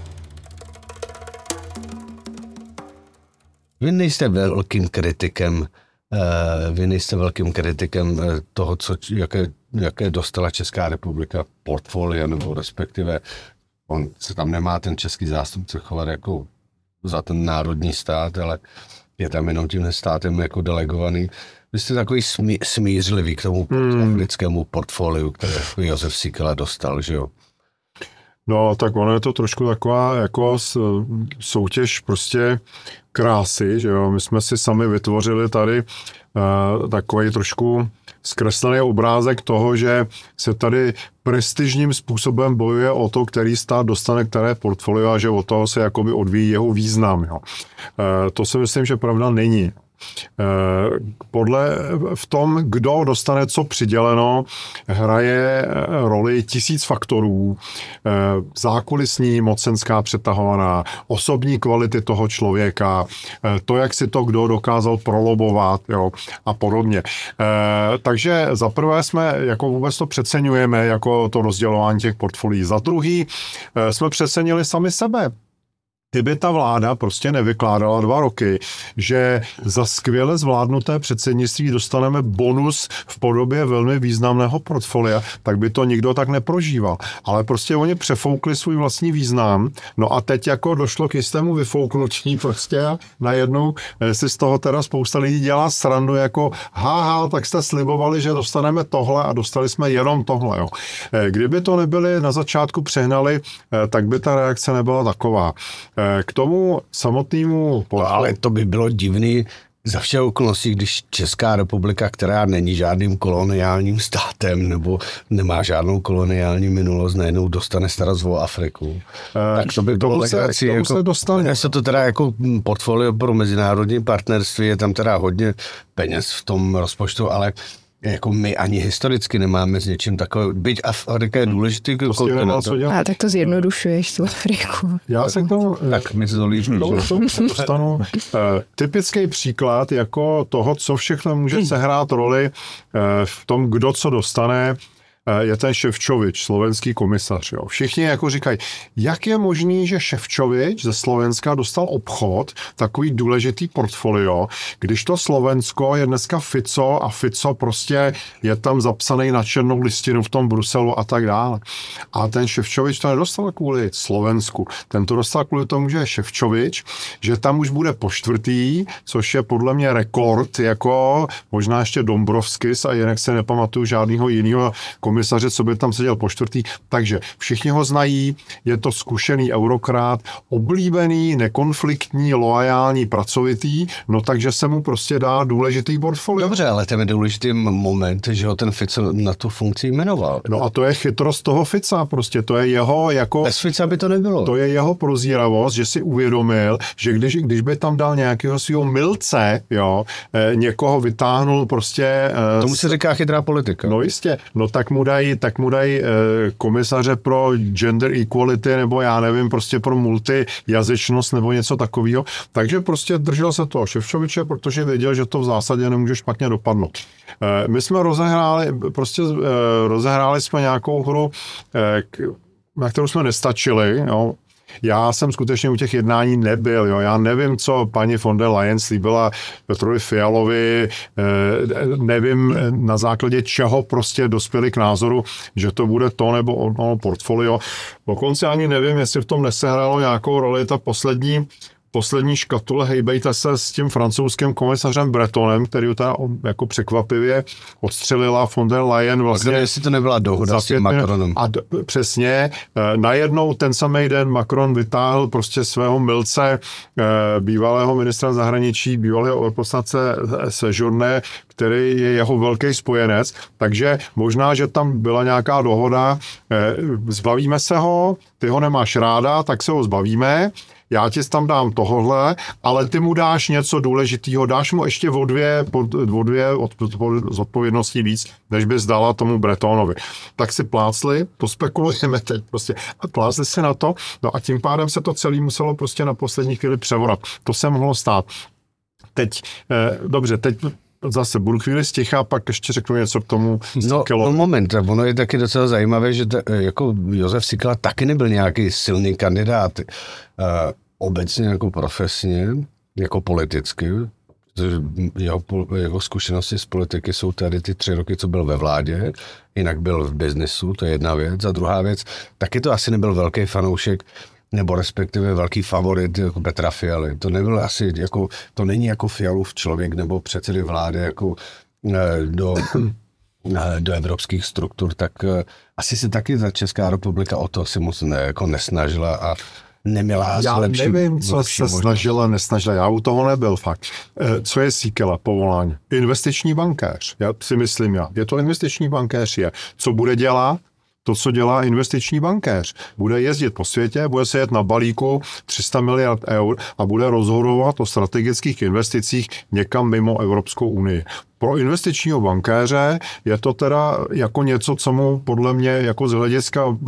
Vy nejste velkým kritikem, vy nejste velkým kritikem toho, co, jaké, jaké dostala Česká republika portfolia, nebo respektive on se tam nemá ten český zástupce chovat jako za ten národní stát, ale je tam jenom tím státem jako delegovaný. Vy jste takový smí, smířlivý k tomu hmm. africkému portfoliu, které Josef Síkela dostal, že jo? No, tak ono je to trošku taková jako soutěž prostě krásy, že jo? My jsme si sami vytvořili tady uh, takový trošku zkreslený obrázek toho, že se tady prestižním způsobem bojuje o to, který stát dostane které portfolio a že od toho se jakoby odvíjí jeho význam. Jo. E, to si myslím, že pravda není. Podle v tom, kdo dostane co přiděleno, hraje roli tisíc faktorů. Zákulisní, mocenská, přetahovaná, osobní kvality toho člověka, to, jak si to kdo dokázal prolobovat, jo, a podobně. Takže za prvé jsme jako vůbec to přeceňujeme, jako to rozdělování těch portfolií. Za druhý jsme přecenili sami sebe. Kdyby ta vláda prostě nevykládala dva roky, že za skvěle zvládnuté předsednictví dostaneme bonus v podobě velmi významného portfolia, tak by to nikdo tak neprožíval. Ale prostě oni přefoukli svůj vlastní význam, no a teď jako došlo k jistému vyfouknutí prostě a najednou si z toho teda spousta lidí dělá srandu jako haha, tak jste slibovali, že dostaneme tohle a dostali jsme jenom tohle. Jo. Kdyby to nebyli na začátku přehnali, tak by ta reakce nebyla taková. K tomu samotnému... No, ale to by bylo divný za všech okolností, když Česká republika, která není žádným koloniálním státem nebo nemá žádnou koloniální minulost, najednou dostane starost o Afriku. E, tak to by bylo legraci. Jako, se dostane. Se to teda jako portfolio pro mezinárodní partnerství, je tam teda hodně peněz v tom rozpočtu, ale jako my ani historicky nemáme s něčím takovým, byť Afrika je důležitý. Prostě nemá co dělat. A tak to zjednodušuješ tu Afriku. Já se k tomu... Tak my se to lížíme. Dostanu typický příklad jako toho, co všechno může sehrát roli v tom, kdo co dostane. je ten Ševčovič, slovenský komisař. Jo. Všichni jako říkají, jak je možný, že Ševčovič ze Slovenska dostal obchod, takový důležitý portfolio, když to Slovensko je dneska Fico a Fico prostě je tam zapsaný na černou listinu v tom Bruselu a tak dále. A ten Ševčovič to nedostal kvůli Slovensku. Ten to dostal kvůli tomu, že je Ševčovič, že tam už bude po čtvrtý, což je podle mě rekord, jako možná ještě Dombrovskis a jinak se nepamatuju žádného jiného komisaře, co by tam seděl po čtvrtý. Takže všichni ho znají, je to zkušený eurokrat, oblíbený, nekonfliktní, loajální, pracovitý, no takže se mu prostě dá důležitý portfolio. Dobře, ale ten je důležitý moment, že ho ten Fico na tu funkci jmenoval. No a to je chytrost toho Fica, prostě to je jeho jako... Bez Fica by to nebylo. To je jeho prozíravost, že si uvědomil, že když, když by tam dal nějakého svého milce, jo, eh, někoho vytáhnul prostě... Eh, Tomu se říká chytrá politika. No jistě, no tak mu dají, tak mu dají eh, komisaře pro gender equality, nebo já nevím, prostě pro multijazyčnost, nebo něco takového. Takže prostě držel se toho Ševčoviče, protože věděl, že to v zásadě nemůže špatně dopadnout. Eh, my jsme rozehráli, prostě eh, rozehráli jsme nějakou hru, eh, k, na kterou jsme nestačili, jo. Já jsem skutečně u těch jednání nebyl, jo. Já nevím, co paní von der Leyen slíbila Petrovi Fialovi, nevím na základě čeho prostě dospěli k názoru, že to bude to nebo ono portfolio. Dokonce ani nevím, jestli v tom nesehrálo nějakou roli ta poslední poslední škatule hejbejte se s tím francouzským komisařem Bretonem, který ta jako překvapivě odstřelila von der Leyen vlastně. A jestli to nebyla dohoda s tím Macronem. A d- přesně, najednou ten samý den Macron vytáhl prostě svého milce, bývalého ministra zahraničí, bývalého poslance Séjourné, který je jeho velký spojenec, takže možná, že tam byla nějaká dohoda, zbavíme se ho, ty ho nemáš ráda, tak se ho zbavíme, já ti tam dám tohle, ale ty mu dáš něco důležitého, dáš mu ještě o dvě, o dvě zodpovědnosti víc, než bys dala tomu Bretonovi. Tak si plácli, to spekulujeme teď prostě, a plácli si na to, no a tím pádem se to celé muselo prostě na poslední chvíli převorat. To se mohlo stát. Teď, eh, dobře, teď zase budu chvíli sticha a pak ještě řeknu něco k tomu no, no moment, ono je taky docela zajímavé, že ta, jako Jozef Síkela taky nebyl nějaký silný kandidát. Uh, obecně jako profesně, jako politicky, jeho, jeho zkušenosti z politiky jsou tady ty tři roky, co byl ve vládě, jinak byl v biznesu, to je jedna věc. A druhá věc, taky to asi nebyl velký fanoušek, nebo respektive velký favorit jako Petra Fialy. To nebyl asi, jako, to není jako Fialův člověk nebo předsedy vlády jako do, do evropských struktur, tak asi se taky ta Česká republika o to si moc ne, jako nesnažila a neměla já lepší, nevím, co se možnost. snažila, nesnažila. Já u toho nebyl fakt. Co je Síkela povolání? Investiční bankéř. Já si myslím, já. Je to investiční bankéř, je. Co bude dělat? To, co dělá investiční bankéř. Bude jezdit po světě, bude se jet na balíku tři sta miliard eur a bude rozhodovat o strategických investicích někam mimo Evropskou unii. Pro investičního bankéře je to teda jako něco, co mu podle mě jako z hlediska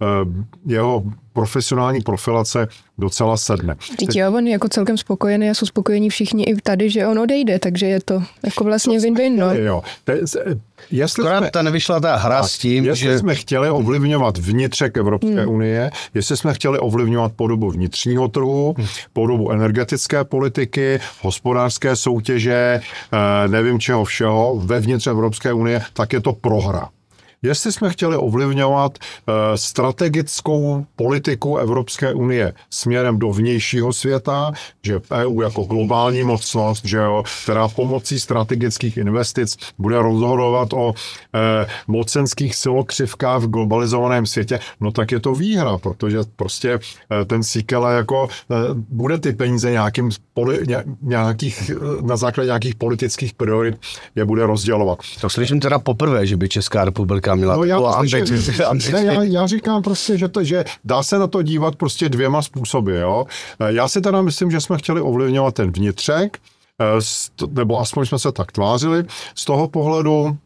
jeho profesionální profilace docela sedne. Teď jo, on je jako celkem spokojený a jsou spokojení všichni i tady, že on odejde, takže je to jako vlastně win-win, no. Jo. Te, jestli Akorát jsme, ta nevyšla ta hra s tím, jestli že... jsme chtěli ovlivňovat vnitřek Evropské hmm. unie, jestli jsme chtěli ovlivňovat podobu vnitřního trhu, hmm. podobu energetické politiky, hospodářské soutěže, nevím čeho všeho, vevnitř Evropské unie, tak je to prohra. Jestli jsme chtěli ovlivňovat uh, strategickou politiku Evropské unie směrem do vnějšího světa, že E U jako globální mocnost, že jo, která pomocí strategických investic bude rozhodovat o uh, mocenských silokřivkách v globalizovaném světě, no tak je to výhra, protože prostě uh, ten Síkela jako uh, bude ty peníze nějakým poli, nějakých, na základě nějakých politických priorit je bude rozdělovat. To slyším teda poprvé, že by Česká republika měla no já, to ambici. Ne, já, já říkám prostě, že, to, že dá se na to dívat prostě dvěma způsoby. Jo? Já si teda myslím, že jsme chtěli ovlivňovat ten vnitřek, nebo aspoň jsme se tak tvářili. Z toho pohledu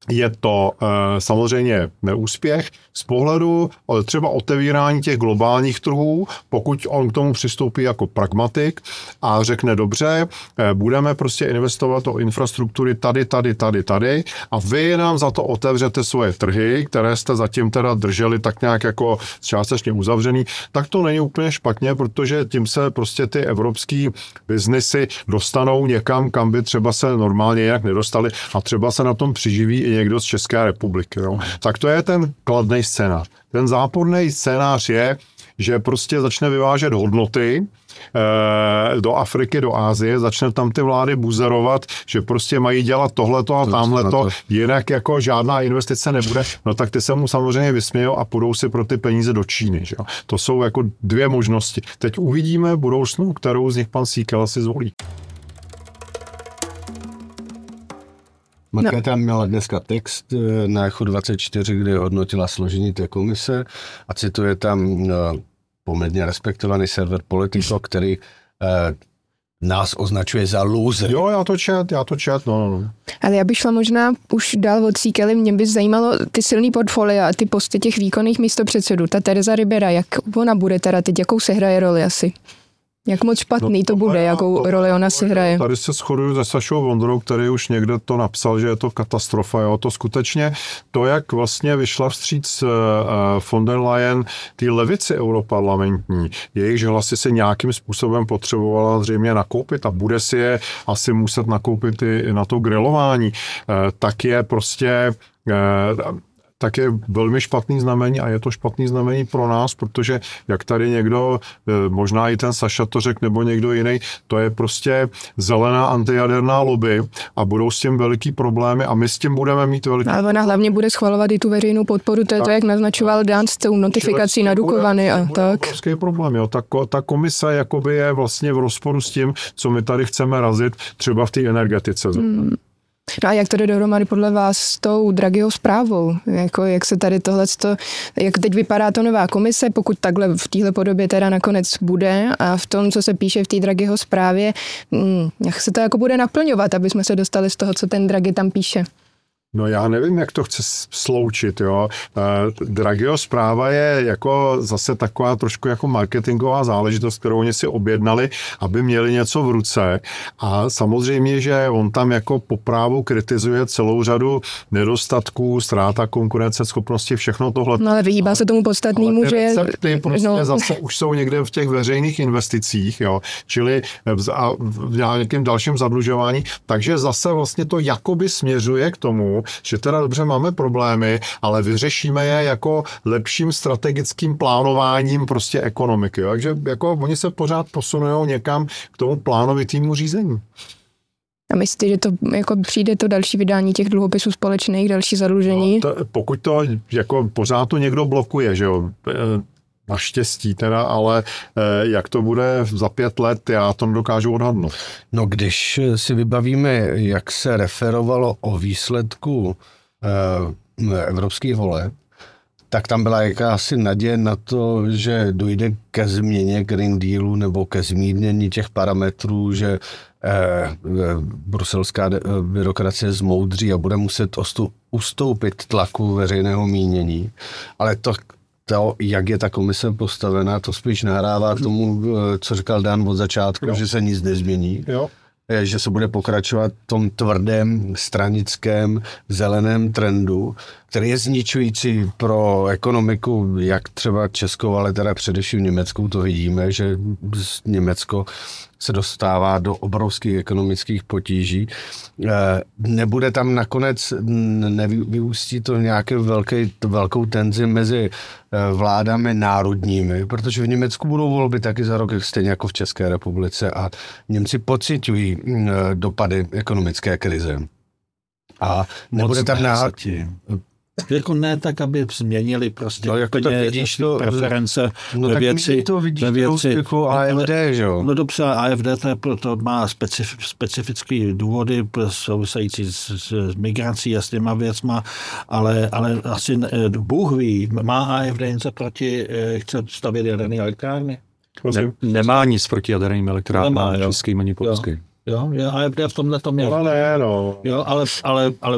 je to e, samozřejmě neúspěch z pohledu třeba otevírání těch globálních trhů, pokud on k tomu přistoupí jako pragmatik a řekne dobře, e, budeme prostě investovat do infrastruktury tady, tady, tady, tady a vy nám za to otevřete svoje trhy, které jste zatím teda drželi tak nějak jako částečně uzavřený, tak to není úplně špatně, protože tím se prostě ty evropský biznesy dostanou někam, kam by třeba se normálně jinak nedostali a třeba se na tom přiživí i někdo z České republiky. Jo. Tak to je ten kladný scénář. Ten záporný scénář je, že prostě začne vyvážet hodnoty e, do Afriky, do Asie, začne tam ty vlády buzerovat, že prostě mají dělat tohleto a tamhleto, jinak jako žádná investice nebude, no tak ty se mu samozřejmě vysmějou a půjdou si pro ty peníze do Číny. Že? To jsou jako dvě možnosti. Teď uvidíme v budoucnu, kterou z nich pan Síkela si zvolí. Markéta no. měla dneska text na Echo dvacet čtyři, kde hodnotila složení té komise a cituje tam no, poměrně respektovaný server Politico, který eh, nás označuje za loser. Jo, já to čet, já to čet, no, no. Ale já bych šla možná už dál od Síkely, mě by zajímalo ty silný portfolia a ty posty těch výkonných místopředsedů. Ta Teresa Ribera, jak ona bude teda teď, jakou se hraje roli asi? Jak moc špatný no, to bude, jakou to, roli ona si hraje. Tady se shoduju se Sašou Vondrou, který už někde to napsal, že je to katastrofa. Jo. To skutečně, to, jak vlastně vyšla vstříc uh, von der Leyen, ty levici europarlamentní, jejichž hlasy se nějakým způsobem potřebovala zřejmě nakoupit a bude si je asi muset nakoupit i na to grilování, uh, tak je prostě... Uh, tak je velmi špatný znamení a je to špatný znamení pro nás, protože jak tady někdo, možná i ten Saša to řekl, nebo někdo jiný, to je prostě zelená antijaderná lobby a budou s tím veliký problémy a my s tím budeme mít veliký Ale ona hlavně bude schvalovat i tu veřejnou podporu, to je to, jak naznačoval Dan s tou notifikací na Dukovany a tak. Obrovský problém, jo. Ta, ta komise jakoby je vlastně v rozporu s tím, co my tady chceme razit třeba v té energetice. Hmm. No a jak to jde dohromady podle vás s tou Draghiho zprávou? Jako, jak se tady tohleto, jak teď vypadá to nová komise, pokud takhle v téhle podobě teda nakonec bude a v tom, co se píše v té Draghiho zprávě, hm, jak se to jako bude naplňovat, aby jsme se dostali z toho, co ten Draghi tam píše? No já nevím, jak to chce sloučit, jo. Draghiho zpráva je jako zase taková trošku jako marketingová záležitost, kterou oni si objednali, aby měli něco v ruce a samozřejmě, že on tam jako po právu kritizuje celou řadu nedostatků, ztráta konkurenceschopnosti, všechno tohle. No ale vyhýbá se tomu podstatnému, že je... Ty prostě no. zase už jsou někde v těch veřejných investicích, jo, čili v, a v nějakém dalším zadlužování, takže zase vlastně to jakoby směřuje k tomu, že teda dobře máme problémy, ale vyřešíme je jako lepším strategickým plánováním prostě ekonomiky. Jo? Takže jako oni se pořád posunují někam k tomu plánovitému řízení. A myslíte, že to jako přijde to další vydání těch dluhopisů společných, další zadlužení? No, to, pokud to jako pořád to někdo blokuje, že jo, naštěstí teda, ale eh, jak to bude za pět let, já to nedokážu odhadnout. No když si vybavíme, jak se referovalo o výsledku eh, evropských voleb, tak tam byla jakási naděje na to, že dojde ke změně Green Dealu nebo ke zmírnění těch parametrů, že eh, bruselská byrokracie zmoudří a bude muset ostu, ustoupit tlaku veřejného mínění. Ale to To, jak je ta komise postavená, to spíš nahrává tomu, co říkal Dan od začátku, jo. že se nic nezmění. Jo. Že se bude pokračovat v tom tvrdém, stranickém, zeleném trendu, který je zničující pro ekonomiku, jak třeba českou, ale teda především německou, to vidíme, že Německo se dostává do obrovských ekonomických potíží. Nebude tam nakonec, nevyústí to nějaké velké, velkou tenzi mezi vládami národními, protože v Německu budou volby taky za rok, stejně jako v České republice a Němci pociťují dopady ekonomické krize. A nebude tam náhodně. Jako ne tak, aby změnili prostě no, jako úplně to, preference no, ve věci. To vidíš ve věci A F D, že jo? No dobře, A F D to, to má specif, specifické důvody související s, s migrací a s těma věcma, ale, ale asi Bůh ví, má A F D něco proti, chce stavět jaderné elektrárny? Ne, nemá nic proti jaderným elektrárnám, českým ani polským. Jo, jo, A F D v tomhle tom je. Ale ne, no. Jo, ale, ale, ale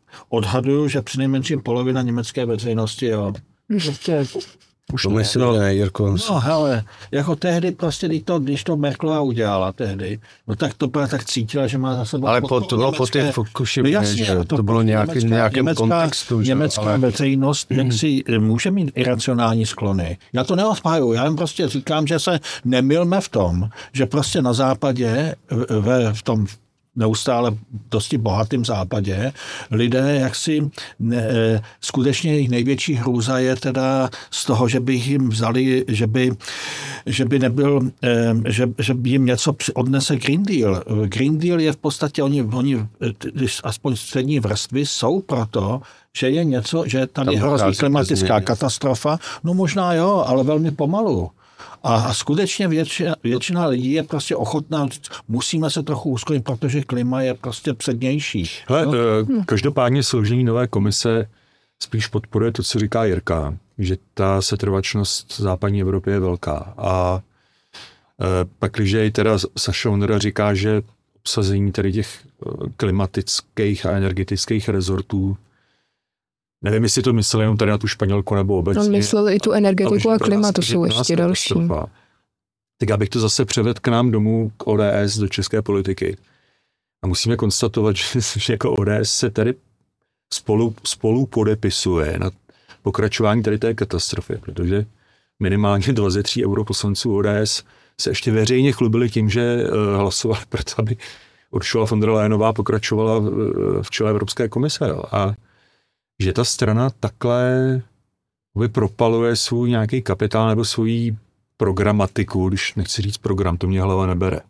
odhaduju, že přinejmenším polovina německé veřejnosti, jo. Prostě už to myslím, no, ne, Jirko. No hele, jako tehdy prostě, když to, když to Merkelová udělala tehdy, no tak to byla tak cítila, že má za sebou... Ale po, to bylo po těch Fukušimě, no jasně, to, to bylo nějaký, německá, nějakém německá, kontextu. Německá ale... veřejnost jak si může mít iracionální sklony. Já to neodpáju, já jen prostě říkám, že se nemylme v tom, že prostě na západě, ve, v tom neustále dosti bohatým západě, lidé jaksi ne, skutečně jejich největší hrůza je teda z toho, že by jim vzali, že by, že by nebyl, že, že by jim něco odnese Green Deal. Green Deal je v podstatě, oni, oni aspoň střední vrstvy jsou proto, že je něco, že tady hrozí klimatická katastrofa, no možná jo, ale velmi pomalu. A skutečně většina, většina lidí je prostě ochotná, musíme se trochu uskojit, protože klima je prostě přednější. Hele, no? Každopádně složení nové komise spíš podporuje to, co říká Jirka, že ta setrvačnost v západní Evropě je velká. A pak, když i teda Saša Ondra říká, že obsazení tady těch klimatických a energetických rezortů, nevím, jestli to myslel jenom tady na tu Španělku nebo obecně. On myslel i tu energetiku a klima, to jsou ještě další. Tak já bych to zase převedl k nám domů, k O D S, do české politiky. A musíme konstatovat, že, že jako O D S se tady spolu, spolu podepisuje na pokračování tady té katastrofy, protože minimálně dva ze tří europoslanců O D S se ještě veřejně chlubili tím, že hlasovali pro to, aby Ursula von der Leyenová pokračovala v čele Evropské komise. Jo. A že ta strana takhle propaluje svůj nějaký kapitál nebo svůj programatiku, když nechci říct program, to mě hlava nebere.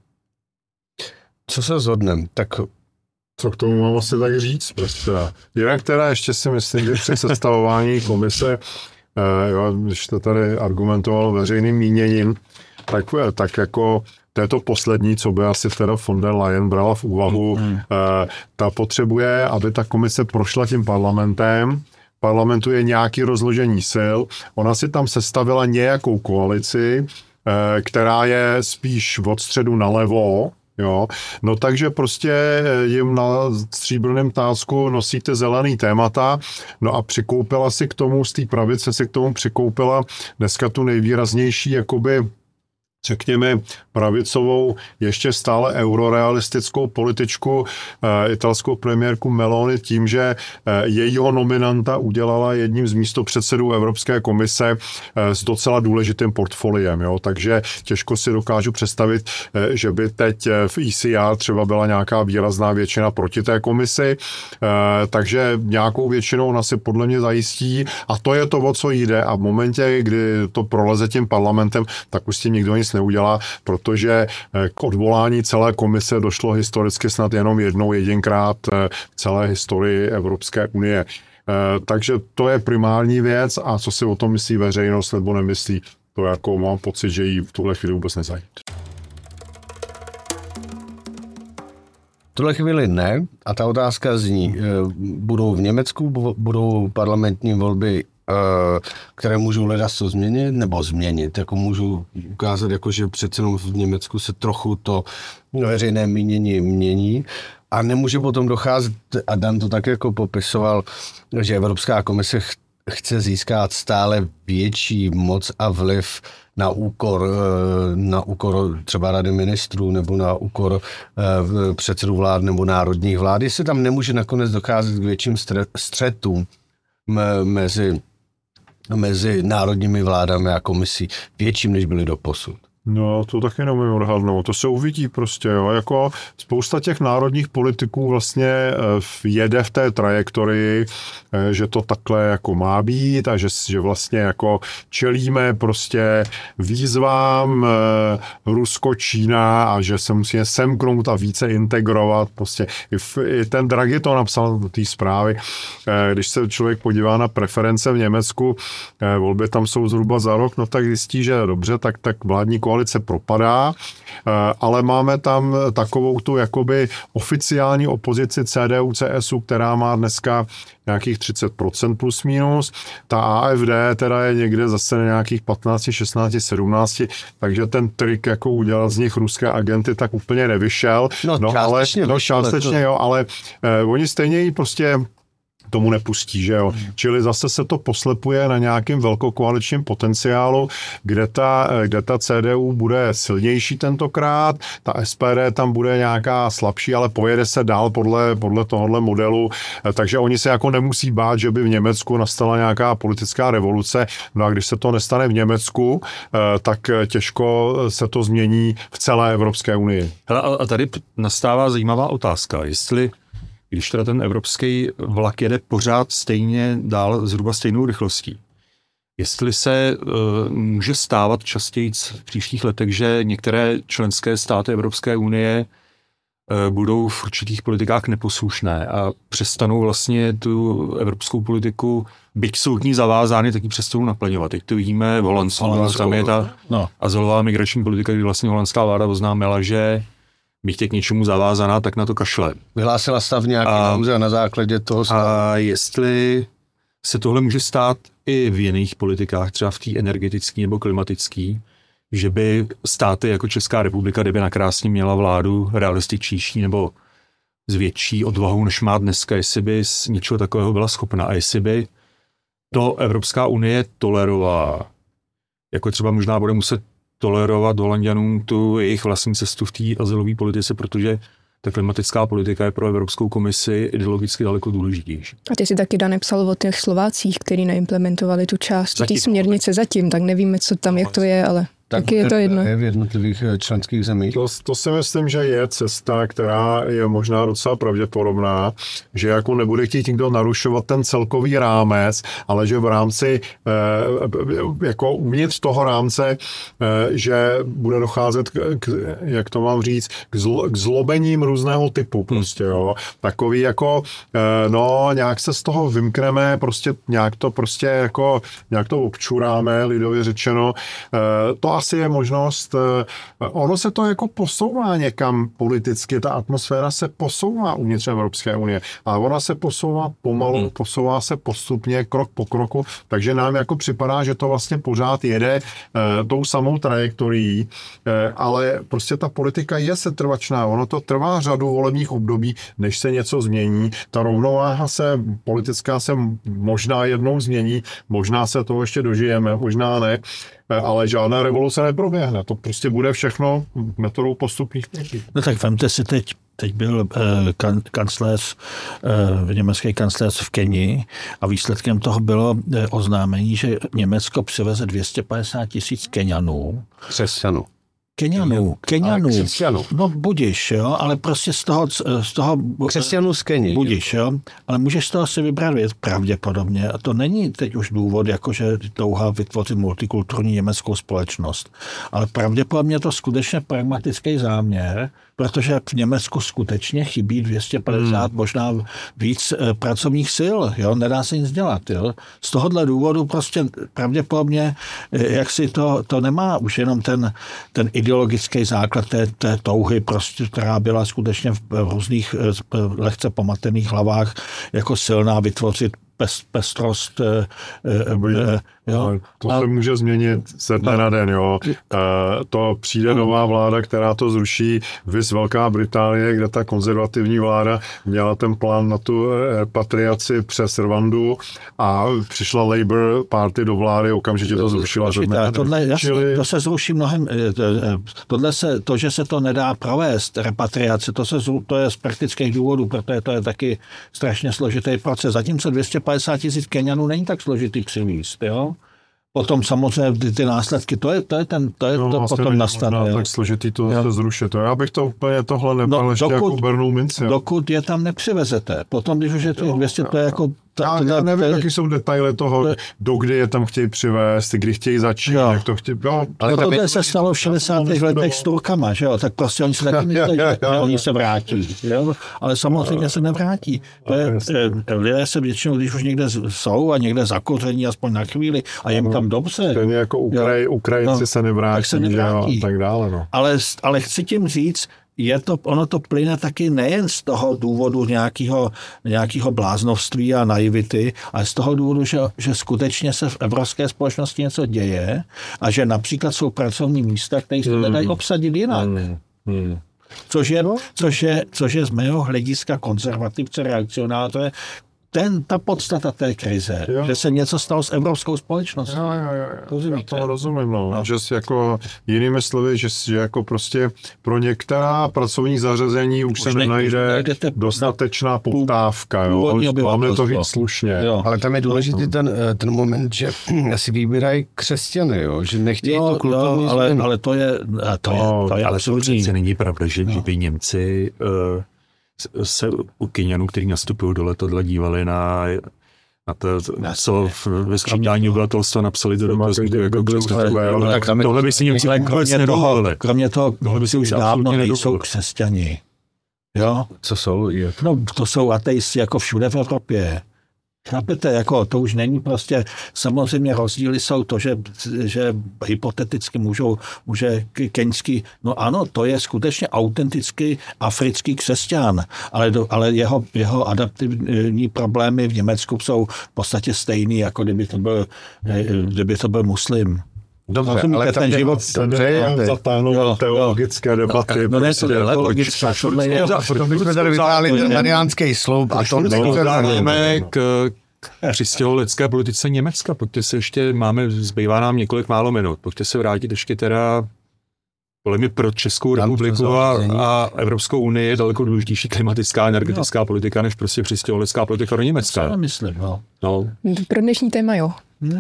Co se zhodnem, tak... Co k tomu mám asi tak říct? Prostě. Jinak teda ještě si myslím, že při sestavování komise, eh, jo, když to tady argumentoval veřejným míněním, tak, tak jako to je to poslední, co by asi teda von der Leyen brala v úvahu. Mm. Eh, ta potřebuje, aby ta komise prošla tím parlamentem. Parlamentu je nějaký rozložení sil. Ona si tam sestavila nějakou koalici, eh, která je spíš od středu nalevo. Jo. No takže prostě jim na stříbrném tásku nosíte zelený témata, no a přikoupila si k tomu, z té pravice si k tomu přikoupila dneska tu nejvýraznější, jakoby řekněme, pravicovou, ještě stále eurorealistickou političku, e, italskou premiérku Meloni tím, že e, jejího nominanta udělala jedním z místopředsedů Evropské komise e, s docela důležitým portfoliem. Jo? Takže těžko si dokážu představit, e, že by teď v E C R třeba byla nějaká výrazná většina proti té komisi, e, takže nějakou většinou ona si podle mě zajistí a to je to, o co jde a v momentě, kdy to proleze tím parlamentem, tak už s tím nikdo nic neudělá, protože k odvolání celé komise došlo historicky snad jenom jednou jedinkrát v celé historii Evropské unie. Takže to je primární věc a co si o tom myslí veřejnost nebo nemyslí, to jako mám pocit, že jí v tuhle chvíli vůbec nezajímá. V tuhle chvíli ne a ta otázka zní, budou v Německu, budou parlamentní volby, které můžou hledat co změnit, nebo změnit, jako můžu ukázat, jako, že přece jenom v Německu se trochu to veřejné mínění mění a nemůže potom docházet, a Dan to tak jako popisoval, že Evropská komise ch- chce získat stále větší moc a vliv na úkor, na úkor třeba Rady ministrů nebo na úkor předsedů vlád nebo národních vlád, jestli tam nemůže nakonec docházet k větším střetům mezi mezi národními vládami a komisí větším, než byly doposud. No, to taky nemůžu odhadnout. To se uvidí prostě, jo. Jako spousta těch národních politiků vlastně jede v té trajektorii, že to takhle jako má být a že, že vlastně jako čelíme prostě výzvám Rusko, Čína a že se musíme semknout a více integrovat. Prostě i, v, i ten Draghi to napsal do té zprávy. Když se člověk podívá na preference v Německu, volby tam jsou zhruba za rok, no tak zjistí, že dobře, tak, tak vládní koalice propadá, ale máme tam takovou tu jakoby oficiální opozici C D U, C S U, která má dneska nějakých třicet procent plus minus. Ta A F D teda je někde zase na nějakých patnáct, šestnáct, sedmnáct, takže ten trik, jako udělat z nich ruské agenty, tak úplně nevyšel. No, no částečně, ale, no, částečně jo, ale eh, oni stejně jí prostě tomu nepustí, že jo. Čili zase se to poslepuje na nějakém velkokoaličním potenciálu, kde ta, kde ta C D U bude silnější tentokrát, ta S P D tam bude nějaká slabší, ale pojede se dál podle, podle tohohle modelu, takže oni se jako nemusí bát, že by v Německu nastala nějaká politická revoluce, no a když se to nestane v Německu, tak těžko se to změní v celé Evropské unii. Hele, a tady nastává zajímavá otázka, jestli když teda ten evropský vlak jede pořád stejně dál, zhruba stejnou rychlostí, jestli se uh, může stávat častěji v příštích letech, že některé členské státy Evropské unie uh, budou v určitých politikách neposlušné a přestanou vlastně tu evropskou politiku, byť jsou k ní zavázány, tak ji přestanou naplňovat. Teď to vidíme v Holandsku, tam je ta no. azylová migrační politika, kdy vlastně holandská vláda oznámila, že byť je k něčemu zavázaná, tak na to kašle. Vyhlásila stav nějaký nouze a na základě toho stavu. A jestli se tohle může stát i v jiných politikách, třeba v té energetické nebo klimatické, že by státy jako Česká republika, kdyby nakrásně měla vládu realističnější nebo s větší odvahou, než má dneska, jestli by z něčeho takového byla schopna a jestli by to Evropská unie tolerovala, jako třeba možná bude muset tolerovat Holanďanům tu jejich vlastní cestu v té azylové politice, protože ta klimatická politika je pro Evropskou komisi ideologicky daleko důležitější. A ty jsi taky, Dane, psal o těch Slovácích, kteří neimplementovali tu část té směrnice zatím, tak nevíme, co tam, jak to je, ale tak taky je to jedno. Je v jednotlivých členských zemích. To, to si myslím, že je cesta, která je možná docela pravděpodobná, že jako nebude chtít nikdo narušovat ten celkový rámec, ale že v rámci, eh, jako uvnitř toho rámce, eh, že bude docházet, k, k, jak to mám říct, k, zlo, k zlobením různého typu prostě, jo. Takový jako, eh, no, nějak se z toho vymkneme, prostě nějak to prostě jako, nějak to občuráme, lidově řečeno. Eh, to asi je možnost, ono se to jako posouvá někam politicky, ta atmosféra se posouvá uvnitř Evropské unie, ale ona se posouvá pomalu, hmm. posouvá se postupně, krok po kroku, takže nám jako připadá, že to vlastně pořád jede eh, tou samou trajektorií, eh, ale prostě ta politika je setrvačná, ono to trvá řadu volebních období, než se něco změní, ta rovnováha se, politická se možná jednou změní, možná se toho ještě dožijeme, možná ne, ale žádná revoluce neproběhne. To prostě bude všechno metodou postupných kroků. No tak vemte si teď, teď byl eh, kan, kancléř, eh, německý kancléř v Keni a výsledkem toho bylo eh, oznámení, že Německo přiveze dvě stě padesát tisíc Kenianů. Křesťanů. Kenianů, Kenianů, no budiš, jo, ale prostě z toho, z toho křesťanů z Keni. Budiš, jo, ale můžeš z toho si vybrat věc pravděpodobně a to není teď už důvod, jakože touha vytvořit multikulturní německou společnost, ale pravděpodobně to skutečně pragmatický záměr, protože v Německu skutečně chybí dvě stě padesát, hmm. možná víc e, pracovních sil, jo, nedá se nic dělat, jo. Z tohohle důvodu prostě pravděpodobně, e, jak si to, to nemá už jenom ten, ten ideologický základ té, té touhy, prostě, která byla skutečně v různých e, lehce pomatených hlavách jako silná vytvořit pes, pestrost. E, e, jo. To a, se může změnit ze dne na den, jo. E, to přijde nová vláda, která to zruší, viz Velká Británie, kde ta konzervativní vláda měla ten plán na tu repatriaci přes Rwandu a přišla Labour Party do vlády, okamžitě to zrušila. Tohle, jasný, to se zruší mnohem, tohle se, to, že se to nedá provést, repatriace, to, se, to je z praktických důvodů, protože to je taky strašně složitý proces. Zatímco dvě stě padesát tisíc Kenianů není tak složitý přivízt, jo? Potom samozřejmě ty, ty následky, to je, to je ten, to je no, to vlastně potom nastane. Tak složitý to zase zrušit. Já bych to úplně tohle nebral no, ještě dokud, jako bernou minci. Dokud je tam nepřivezete. Potom, když už je to dvě stě, to je jako... Já, já, já nevím, jaký jsou detaily toho, to, do kdy je tam chtějí přivést, kdy chtějí začít, jo. jak to chtějí... Jo, ale to je, se stalo v šedesátých letech s Turkama, že jo? Tak prostě oni se taky myslí, že oni se vrátí. Jo? Ale samozřejmě se nevrátí. To je, lidé se většinou, když už někde jsou a někde zakoření aspoň na chvíli a jim tam dobře. Stejně jako Ukraj, Ukrajinci no, se nevrátí, se nevrátí. A tak dále. No. Ale, ale chci tím říct, je to, ono to plyne taky nejen z toho důvodu nějakého, nějakého bláznovství a naivity, ale z toho důvodu, že, že skutečně se v evropské společnosti něco děje a že například jsou pracovní místa, které se nedají obsadit jinak. Hmm. Hmm. Což, je, což, je, což je z mého hlediska konzervativce, reakcionáře ten, ta podstata té krize, Jo. že se něco stalo s evropskou společností. Jo, jo, jo. jo. Rozumíte? Já to rozumím, no. No. Že jsi jako jinými slovy, že, že jako prostě pro některá pracovní zařazení už, Už se ne- nenajde už najdete dostatečná poptávka, jo. původní Máme to obyvatelstvo. říct slušně. Jo. Ale tam je důležitý ten, ten moment, že si vybírají křesťany, jo? Že nechtějí Jo, tu kulturní jo, ale, změnu. ale to je, to je, No, to je Ale to absurdní. přece není pravda, že No. kdyby Němci uh, se u Kyňanů, kteří nastupují do letadla, dívali na, na to, co v- ve sčítání obyvatelstva napsali do dotazníku, jako kdo ale tak tam je- tohle by si Němci Ale vůbec kromě toho, nedovolili. kromě toho, Tohle by si už už dávno absolutně nejsou nedovolili. křesťani. Jo? Co jsou? Je. No, to jsou ateisti jako všude v Evropě. Chápete, jako to už není prostě, samozřejmě rozdíly jsou to, že, že hypoteticky můžou, může keňský, no ano, to je skutečně autentický africký křesťan, ale, do, ale jeho, jeho adaptivní problémy v Německu jsou v podstatě stejný, jako kdyby to byl, kdyby to byl muslim. Dobře, Rozumíte, ale tam ten jde- život... Dobře, já- Zatáhnout Jo, teologické debaty. No ne, prostě to je jako logická, tohle je... to bychom tady vytáhli ten mariánský sloup a to Dáváme k, k přistěhovalecké politice Německa. Pojďte se ještě, máme, zbývá nám několik málo minut. Pojďte se vrátit ještě teda podle mě pro Českou Tam to republiku a, zavření. a Evropskou unii je daleko důležitější klimatická a energetická politika, než prostě přistěhovalecká politika do Já Německa. myslím, no. No. Pro dnešní téma jo.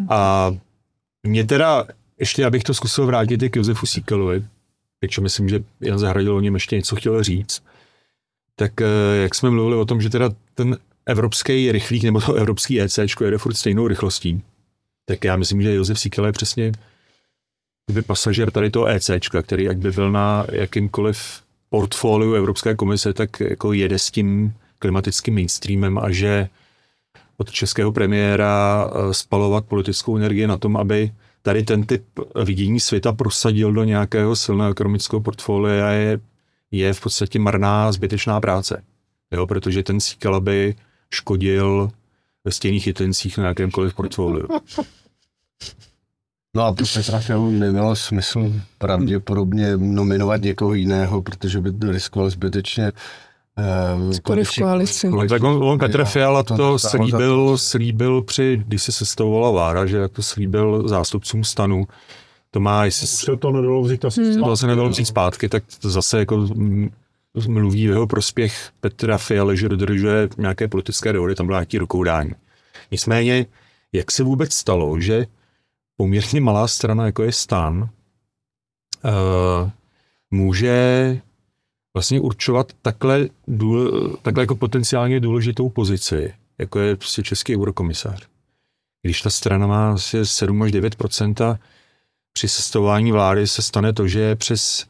A mě teda, ještě abych to zkusil vrátit i k Josefu Síkelovi, protože myslím, že Jan Zahradil o něm ještě něco chtěl říct, tak eh, jak jsme mluvili o tom, že teda ten evropský rychlík nebo to evropský ECčko jede furt stejnou rychlostí, tak já myslím, že Josef Síkela je přesně kdyby pasažér tady toho ECčka, který jak by byl na jakýmkoliv portfoliu Evropské komise, tak jako jede s tím klimatickým mainstreamem a že od českého premiéra eh, spalovat politickou energii na tom, aby tady ten typ vidění světa prosadil do nějakého silného ekonomického portfolia je, je v podstatě marná zbytečná práce. Jo, protože ten Síkela by škodil ve stejných intencích na jakémkoliv portfoliu. No a pro Petra Fialu nemělo smysl pravděpodobně nominovat někoho jiného, protože by to riskoval zbytečně. Uh, Skoro v koalici. No, tak on, on Petr Fiala to- to to- slíbil, slíbil při, když se sestavovala vláda, že jak to slíbil zástupcům STANu. To má, jestli Už se to nedalo vzít asi Hmm. to se nedalo vzít zpátky, tak to zase jako mm, mluví v jeho prospěch Petra Fialy, že dodržuje nějaké politické dohody, tam bylo nějaký rukoudání. Nicméně, jak se vůbec stalo, že poměrně malá strana, jako je STAN, uh, může vlastně určovat takhle, důle, takhle jako potenciálně důležitou pozici, jako je prostě český eurokomisář. Když ta strana má asi sedm až devět procent při sestavování vlády se stane to, že přes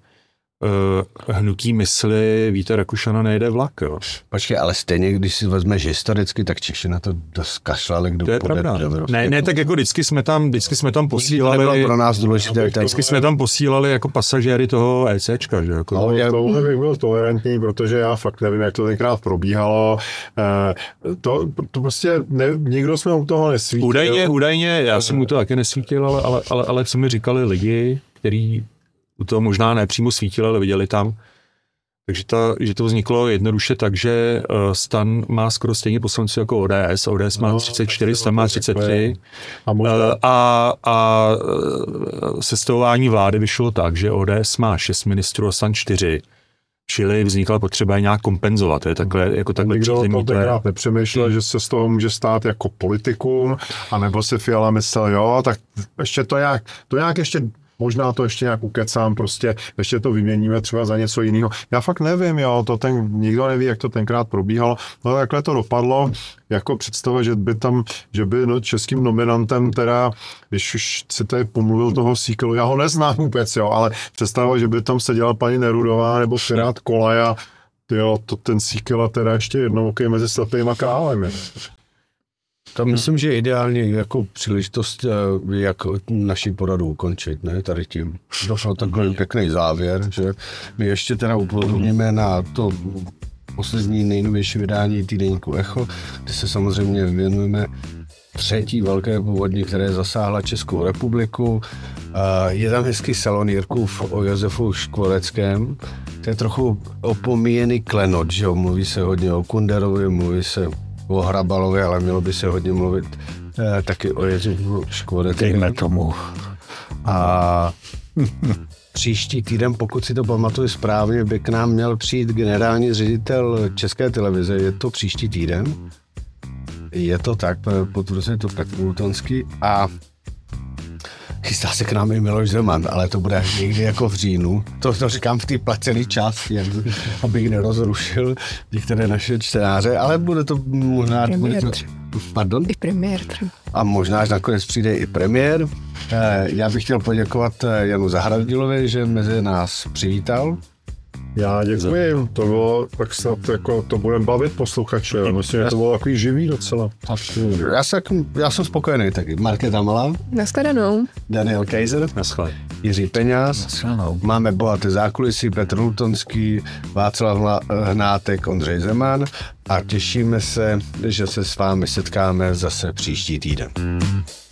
uh, hnutí mysli Víta Rakušana nejde vlak. Jo. Počkej, ale stejně, když si vezmeš historicky, tak Češi na to dost kašlali, kdo To je půjde pravda. do Evropské Ne, ne, tak jako vždycky jsme tam, vždycky jsme tam To posílali, nebylo pro nás důležité. Tak... vždycky jsme tam posílali jako pasažéry toho ECčka, že jako. No, já tohle bych byl tolerantní, protože já fakt nevím, jak to tenkrát probíhalo. Eh, to, to prostě ne, nikdo jsme u toho nesvítil. Údajně, údajně, já jsem mu to taky nesvítil, ale, ale, ale, ale co mi říkali lidi, kteří u toho možná nepřímo svítili, ale viděli tam, takže ta, že to vzniklo jednoduše tak, že uh, STAN má skoro stejně poslanců jako O D S, O D S má No, třicet čtyři, STAN má třicet tři A uh, možná, a, a uh, sestavování vlády vyšlo tak, že O D S má šest ministrů a STAN čtyři. Čili vznikla potřeba je nějak kompenzovat. Je takhle, jako takhle nikdo o přízemí, tom to je- tenkrát nepřemýšlel, že se z toho může stát jako politikum, anebo si Fiala myslel, jo, tak ještě to nějak, to nějak ještě, možná to ještě nějak ukecám, prostě ještě to vyměníme třeba za něco jiného. Já fakt nevím, jo, to ten, nikdo neví, jak to tenkrát probíhalo, no takhle to dopadlo, jako představa, že by tam, že by no, českým nominantem teda, když už si tady pomluvil toho Síkelu, já ho neznám vůbec, jo, ale představa, že by tam seděla paní Nerudová nebo Pirát Kolaja, jo, to ten Síkela teda ještě jednou okej mezi slepýma králem. Je. To myslím, že je ideální jako příležitost, eh, jak naši poradu ukončit, ne, tady tím. Došel takový pěkný závěr, že my ještě teda upozorníme na to poslední nejnovější vydání týdeníku Echo, kde se samozřejmě věnujeme třetí velké povodní, které zasáhla Českou republiku. Je tam hezký salon Jirkův o Josefu Škvoreckém. To je trochu opomíjený klenot, že jo? Mluví se hodně o Kunderovi, mluví se o Hrabalovi, ale mělo by se hodně mluvit eh, taky o Ježíšu Škvoreckém. Dejme tomu. A příští týden, pokud si to pamatuju správně, by k nám měl přijít generální ředitel České televize. Je to příští týden. Je to tak, potvrzuje to Petr Lutonský a chystá se k nám i Miloš Zeman, ale to bude někdy jako v říjnu. To, to říkám v té placený čas, jen abych nerozrušil některé naše čtenáře, ale bude to možná... Bude to, pardon? I premiér třeba. A možná, že nakonec přijde i premiér. Já bych chtěl poděkovat Janu Zahradilovi, že mezi nás přivítal. Já děkuji, to bylo, tak snad jako, to budeme bavit posluchače, myslím, že to bylo takový živý docela. Já, se, já jsem spokojený taky. Markéta Malá. Nashledanou. Daniel Kejzer. Naschle. Jiří Peňáz. Nashledanou. Máme bohaté zákulisí, Petr Lutonský, Václav Hnátek, Ondřej Zeman a těšíme se, že se s vámi setkáme zase příští týden.